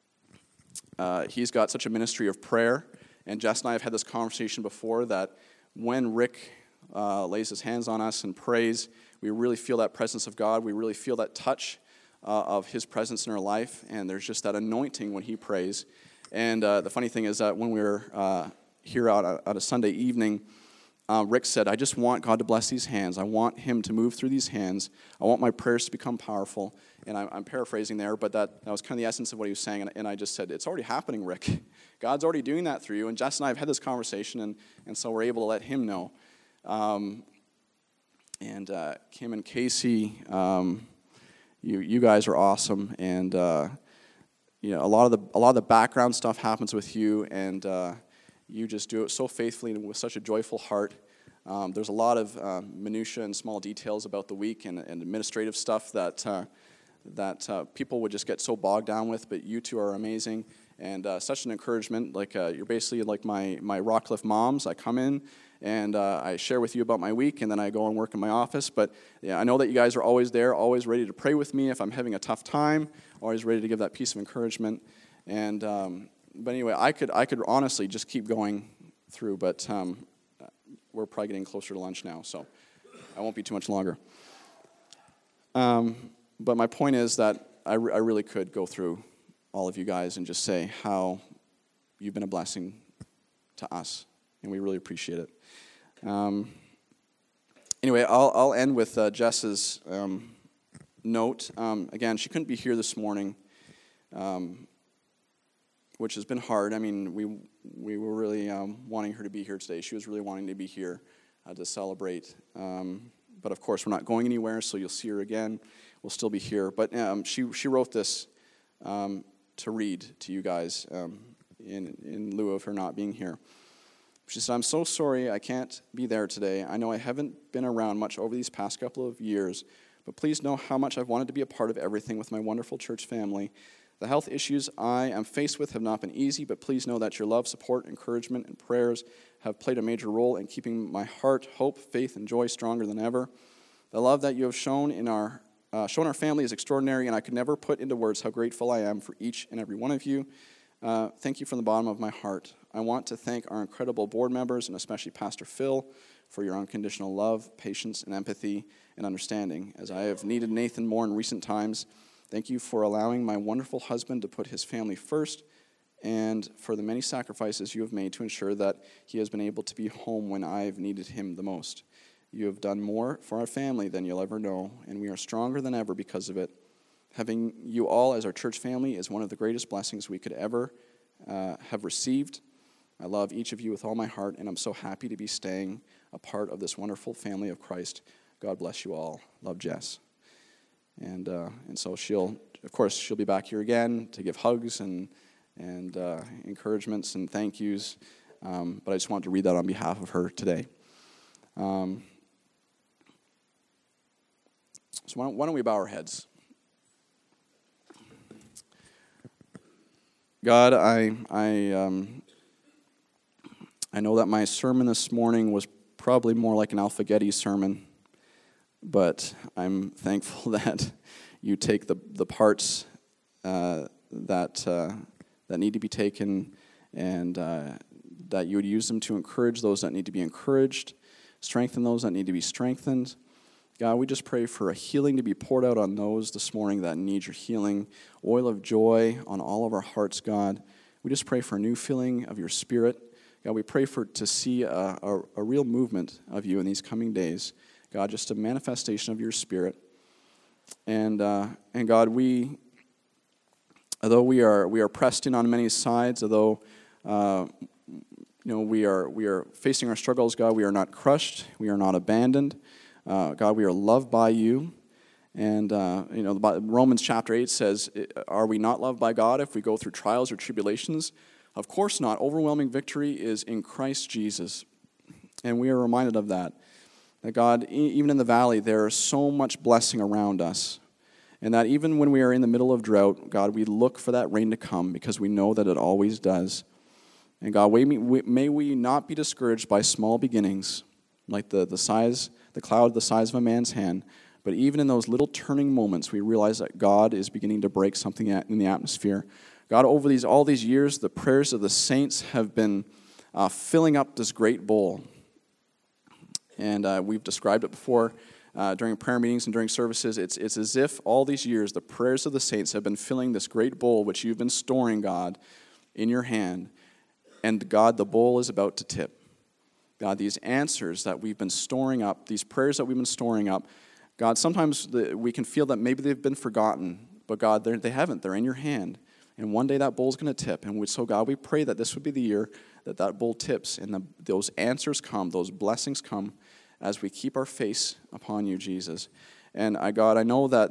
uh, he's got such a ministry of prayer. And Jess and I have had this conversation before that when Rick uh, lays his hands on us and prays, we really feel that presence of God. We really feel that touch Uh, of His presence in our life, and there's just that anointing when he prays. And uh, the funny thing is that when we were uh, here out on a Sunday evening, uh, Rick said, I just want God to bless these hands. I want Him to move through these hands. I want my prayers to become powerful. And I, I'm paraphrasing there, but that, that was kind of the essence of what he was saying. And, and I just said, it's already happening, Rick. God's already doing that through you. And Jess and I have had this conversation, and, and so we're able to let Him know. Um, and uh, Kim and Casey... Um, You you guys are awesome, and uh, you know a lot of the a lot of the background stuff happens with you, and uh, you just do it so faithfully and with such a joyful heart. Um, there's a lot of uh, minutia and small details about the week and, and administrative stuff that uh, that uh, people would just get so bogged down with. But you two are amazing, and uh, such an encouragement. Like uh, you're basically like my my Rockcliffe moms. I come in. And uh, I share with you about my week, and then I go and work in my office. But yeah, I know that you guys are always there, always ready to pray with me if I'm having a tough time, always ready to give that piece of encouragement. And um, but anyway, I could I could honestly just keep going through, but um, we're probably getting closer to lunch now, so I won't be too much longer. Um, but my point is that I, re- I really could go through all of you guys and just say how you've been a blessing to us, and we really appreciate it. Um, anyway, I'll, I'll end with uh, Jess's um, note. Um, again, she couldn't be here this morning, um, which has been hard. I mean, we we were really um, wanting her to be here today. She was really wanting to be here uh, to celebrate. Um, but of course, we're not going anywhere, so you'll see her again. We'll still be here. But um, she she wrote this um, to read to you guys um, in in lieu of her not being here. She said, I'm so sorry I can't be there today. I know I haven't been around much over these past couple of years, but please know how much I've wanted to be a part of everything with my wonderful church family. The health issues I am faced with have not been easy, but please know that your love, support, encouragement, and prayers have played a major role in keeping my heart, hope, faith, and joy stronger than ever. The love that you have shown in our uh, shown our family is extraordinary, and I could never put into words how grateful I am for each and every one of you. Uh, thank you from the bottom of my heart. I want to thank our incredible board members, and especially Pastor Phil, for your unconditional love, patience, and empathy and understanding. As I have needed Nathan more in recent times, thank you for allowing my wonderful husband to put his family first, and for the many sacrifices you have made to ensure that he has been able to be home when I have needed him the most. You have done more for our family than you'll ever know, and we are stronger than ever because of it. Having you all as our church family is one of the greatest blessings we could ever uh, have received. I love each of you with all my heart, and I'm so happy to be staying a part of this wonderful family of Christ. God bless you all. Love, Jess. And uh, and so she'll, of course, she'll be back here again to give hugs and and uh, encouragements and thank yous. Um, but I just wanted to read that on behalf of her today. Um, so why don't, why don't we bow our heads? God, I I um, I know that my sermon this morning was probably more like an Alpha-Getty sermon, but I'm thankful that you take the the parts uh, that uh, that need to be taken, and uh, that you would use them to encourage those that need to be encouraged, strengthen those that need to be strengthened. God, we just pray for a healing to be poured out on those this morning that need your healing, oil of joy on all of our hearts, God. We just pray for a new filling of your Spirit. God, we pray for to see a, a, a real movement of you in these coming days. God, just a manifestation of your Spirit. And uh, and God, we, although we are we are pressed in on many sides, although uh, you know we are we are facing our struggles, God, we are not crushed, we are not abandoned. Uh, God, we are loved by you. And, uh, you know, Romans chapter eight says, are we not loved by God if we go through trials or tribulations? Of course not. Overwhelming victory is in Christ Jesus. And we are reminded of that. That God, even in the valley, there is so much blessing around us. And that even when we are in the middle of drought, God, we look for that rain to come because we know that it always does. And God, may we not be discouraged by small beginnings, like the, the size, the cloud the size of a man's hand. But even in those little turning moments, we realize that God is beginning to break something in the atmosphere. God, over these all these years, the prayers of the saints have been uh, filling up this great bowl. And uh, we've described it before uh, during prayer meetings and during services. It's, it's as if all these years, the prayers of the saints have been filling this great bowl, which you've been storing, God, in your hand. And God, the bowl is about to tip. God, these answers that we've been storing up, these prayers that we've been storing up, God, sometimes the, we can feel that maybe they've been forgotten, but God, they haven't. They're in your hand. And one day that bowl's going to tip. And we, so, God, we pray that this would be the year that that bowl tips and the, those answers come, those blessings come as we keep our face upon you, Jesus. And, I, God, I know that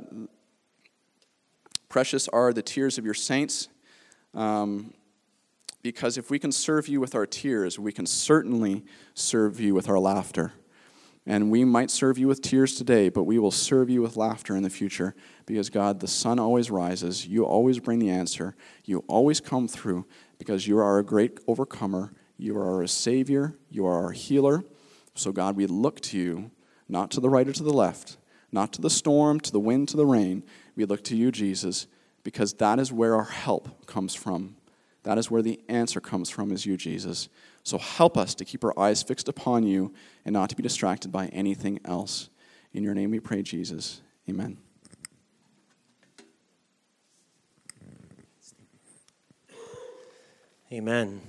precious are the tears of your saints, um, because if we can serve you with our tears, we can certainly serve you with our laughter. And we might serve you with tears today, but we will serve you with laughter in the future. Because, God, the sun always rises. You always bring the answer. You always come through because you are a great overcomer. You are our Savior. You are our healer. So, God, we look to you, not to the right or to the left, not to the storm, to the wind, to the rain. We look to you, Jesus, because that is where our help comes from. That is where the answer comes from, is you, Jesus. So help us to keep our eyes fixed upon you and not to be distracted by anything else. In your name we pray, Jesus. Amen. Amen.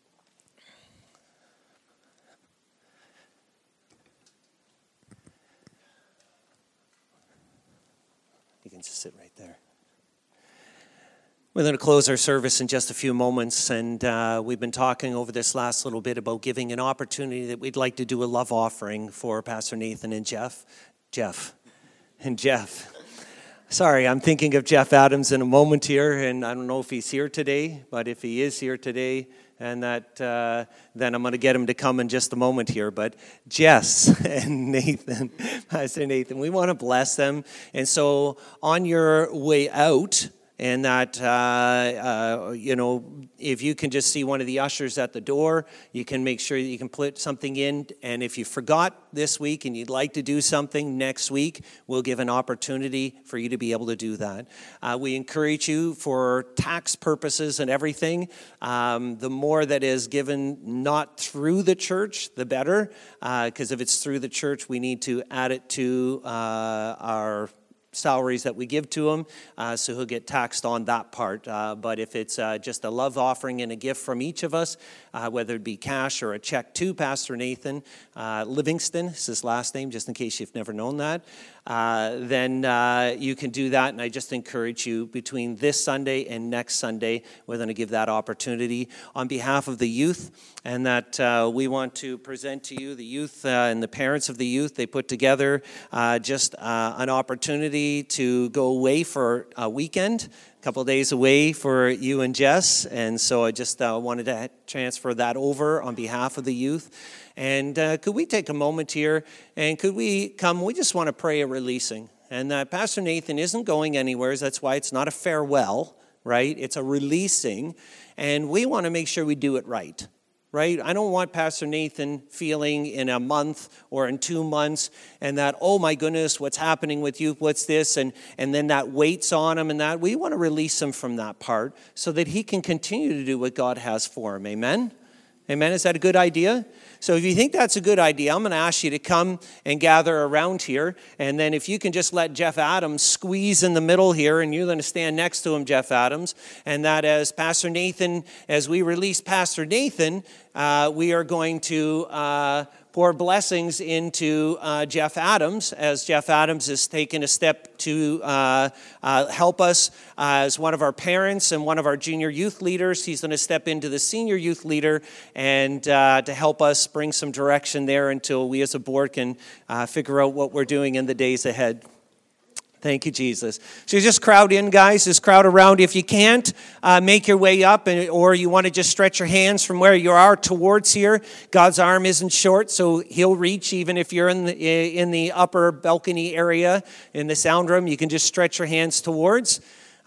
You can just sit right there. We're going to close our service in just a few moments, and uh, we've been talking over this last little bit about giving an opportunity that we'd like to do a love offering for Pastor Nathan and Jeff. Jeff. And Jeff. Sorry, I'm thinking of Jeff Adams in a moment here, and I don't know if he's here today, but if he is here today, and that uh, then I'm going to get him to come in just a moment here. But Jess and Nathan, Pastor Nathan, we want to bless them. And so on your way out, and that, uh, uh, you know, if you can just see one of the ushers at the door, you can make sure that you can put something in. And if you forgot this week and you'd like to do something next week, we'll give an opportunity for you to be able to do that. Uh, we encourage you for tax purposes and everything. Um, the more that is given not through the church, the better. Because uh, if it's through the church, we need to add it to uh, our salaries that we give to him, uh, so he'll get taxed on that part. Uh, but if it's uh, just a love offering and a gift from each of us, uh, whether it be cash or a check to Pastor Nathan uh, Livingston, is his last name, just in case you've never known that, uh, then uh, you can do that. And I just encourage you, between this Sunday and next Sunday, we're going to give that opportunity on behalf of the youth, and that uh, we want to present to you the youth uh, and the parents of the youth. They put together uh, just uh, an opportunity to go away for a weekend, a couple of days away for you and Jess. And so I just uh, wanted to transfer that over on behalf of the youth. And uh, could we take a moment here, and could we come, we just want to pray a releasing. And uh, Pastor Nathan isn't going anywhere, that's why it's not a farewell, right? It's a releasing, and we want to make sure we do it right. Right? I don't want Pastor Nathan feeling in a month or in two months and that, oh my goodness, what's happening with you? What's this? And, and then that weights on him and that. We want to release him from that part so that he can continue to do what God has for him. Amen? Amen? Is that a good idea? So if you think that's a good idea, I'm going to ask you to come and gather around here. And then if you can just let Jeff Adams squeeze in the middle here, and you're going to stand next to him, Jeff Adams. And that as Pastor Nathan, as we release Pastor Nathan, uh, we are going to uh, pour blessings into uh, Jeff Adams, as Jeff Adams has taken a step to uh, uh, help us uh, as one of our parents and one of our junior youth leaders. He's going to step into the senior youth leader and uh, to help us bring some direction there until we as a board can uh, figure out what we're doing in the days ahead. Thank you, Jesus. So just crowd in, guys. Just crowd around. If you can't, uh, make your way up, and, or you want to just stretch your hands from where you are towards here. God's arm isn't short, so he'll reach even if you're in the, in the upper balcony area in the sound room. You can just stretch your hands towards.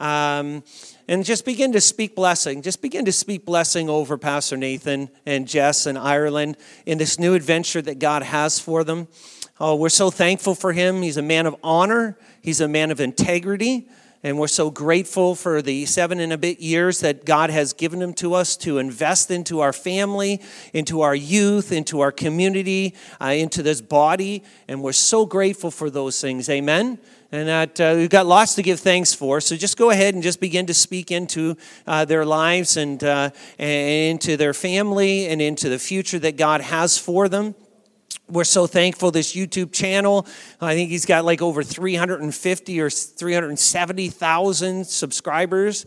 Um, and just begin to speak blessing. Just begin to speak blessing over Pastor Nathan and Jess and Ireland in this new adventure that God has for them. Oh, we're so thankful for him. He's a man of honor. He's a man of integrity. And we're so grateful for the seven and a bit years that God has given him to us to invest into our family, into our youth, into our community, uh, into this body. And we're so grateful for those things. Amen? And that uh, we've got lots to give thanks for. So just go ahead and just begin to speak into uh, their lives and, uh, and into their family and into the future that God has for them. We're so thankful this YouTube channel. I think he's got like over three hundred fifty or three hundred seventy thousand subscribers.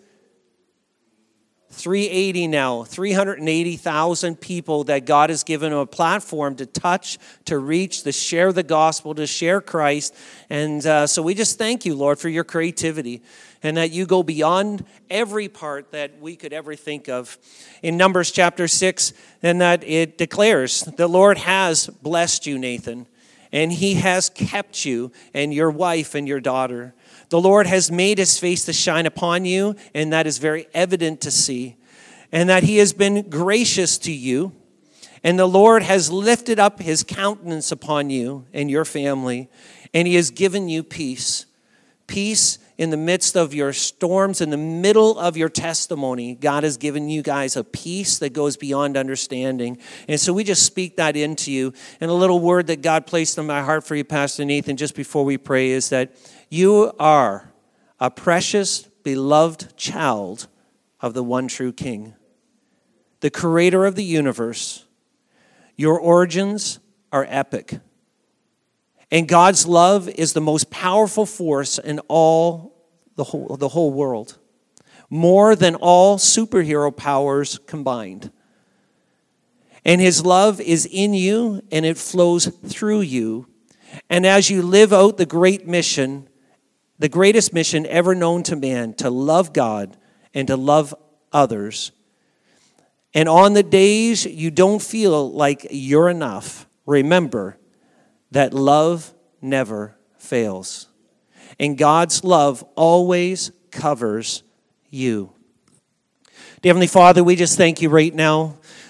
three eighty now, three hundred eighty thousand people that God has given him a platform to touch, to reach, to share the gospel, to share Christ. And uh, so we just thank you, Lord, for your creativity and that you go beyond every part that we could ever think of. In Numbers chapter six, and that it declares, the Lord has blessed you, Nathan, and he has kept you and your wife and your daughter. The Lord has made his face to shine upon you, and that is very evident to see. And that he has been gracious to you, and the Lord has lifted up his countenance upon you and your family, and he has given you peace. Peace in the midst of your storms, in the middle of your testimony. God has given you guys a peace that goes beyond understanding. And so we just speak that into you. And a little word that God placed in my heart for you, Pastor Nathan, just before we pray, is that you are a precious, beloved child of the one true King, the creator of the universe. Your origins are epic. And God's love is the most powerful force in all the whole, the whole world, more than all superhero powers combined. And his love is in you, and it flows through you. And as you live out the great mission, the greatest mission ever known to man, to love God and to love others. And on the days you don't feel like you're enough, remember that love never fails. And God's love always covers you. Dear Heavenly Father, we just thank you right now.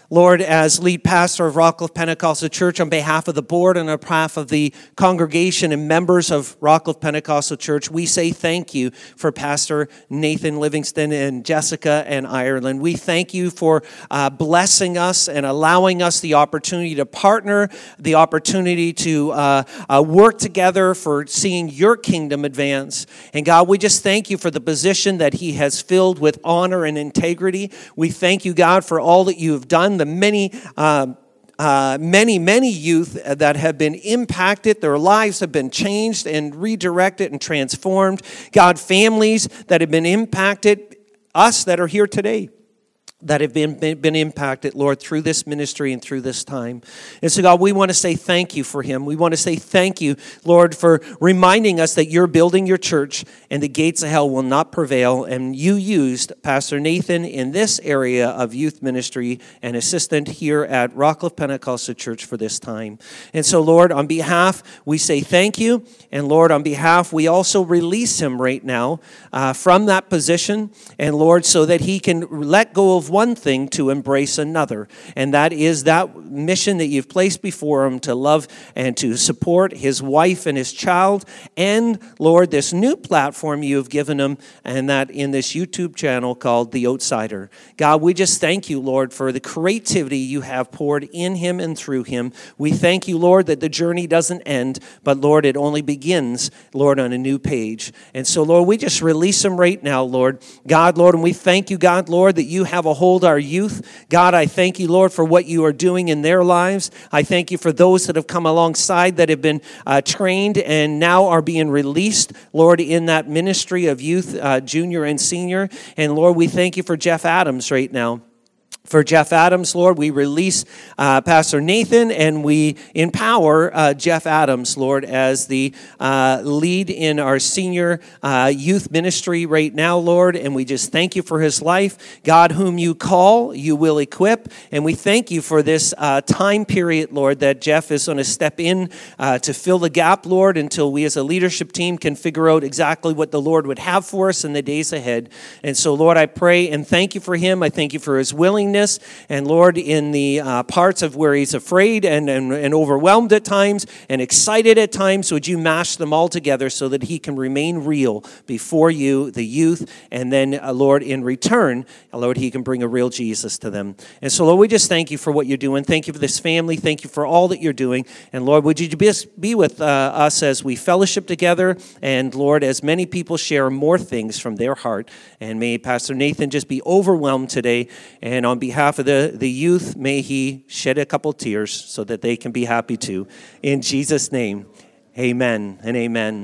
Lord, as lead pastor of Rockcliffe Pentecostal Church, on behalf of the board and on behalf of the congregation and members of Rockcliffe Pentecostal Church, we say thank you for Pastor Nathan Livingston and Jessica and Ireland. We thank you for uh, blessing us and allowing us the opportunity to partner, the opportunity to uh, uh, work together for seeing your kingdom advance. And God, we just thank you for the position that he has filled with honor and integrity. We thank you, God, for all that you have done, the many uh, uh, many, many youth that have been impacted. Their lives have been changed and redirected and transformed. God, families that have been impacted, us that are here today, that have been, been, been impacted, Lord, through this ministry and through this time. And so, God, we want to say thank you for him. We want to say thank you, Lord, for reminding us that you're building your church and the gates of hell will not prevail. And you used Pastor Nathan in this area of youth ministry and assistant here at Rockcliffe Pentecostal Church for this time. And so, Lord, on behalf, we say thank you. And, Lord, on behalf, we also release him right now uh, from that position. And, Lord, so that he can let go of one thing to embrace another, and that is that mission that you've placed before him to love and to support his wife and his child, and Lord, this new platform you've given him, and that in this YouTube channel called The Outsider. God, we just thank you, Lord, for the creativity you have poured in him and through him. We thank you, Lord, that the journey doesn't end, but Lord, it only begins, Lord, on a new page. And so, Lord, we just release him right now, Lord. God, Lord, and we thank you, God, Lord, that you have a hold our youth. God, I thank you, Lord, for what you are doing in their lives. I thank you for those that have come alongside that have been uh, trained and now are being released, Lord, in that ministry of youth, uh, junior and senior. And Lord, we thank you for Jeff Adams right now. For Jeff Adams, Lord, we release uh, Pastor Nathan and we empower uh, Jeff Adams, Lord, as the uh, lead in our senior uh, youth ministry right now, Lord. And we just thank you for his life. God, whom you call, you will equip. And we thank you for this uh, time period, Lord, that Jeff is going to step in uh, to fill the gap, Lord, until we as a leadership team can figure out exactly what the Lord would have for us in the days ahead. And so, Lord, I pray and thank you for him. I thank you for his willingness. And Lord, in the uh, parts of where he's afraid and, and, and overwhelmed at times and excited at times, would you mash them all together so that he can remain real before you, the youth, and then, uh, Lord, in return, uh, Lord, he can bring a real Jesus to them. And so, Lord, we just thank you for what you're doing. Thank you for this family. Thank you for all that you're doing. And Lord, would you just be with uh, us as we fellowship together, and Lord, as many people share more things from their heart. And may Pastor Nathan just be overwhelmed today, and on behalf of the, the youth, may he shed a couple tears so that they can be happy too. In Jesus' name, amen and amen.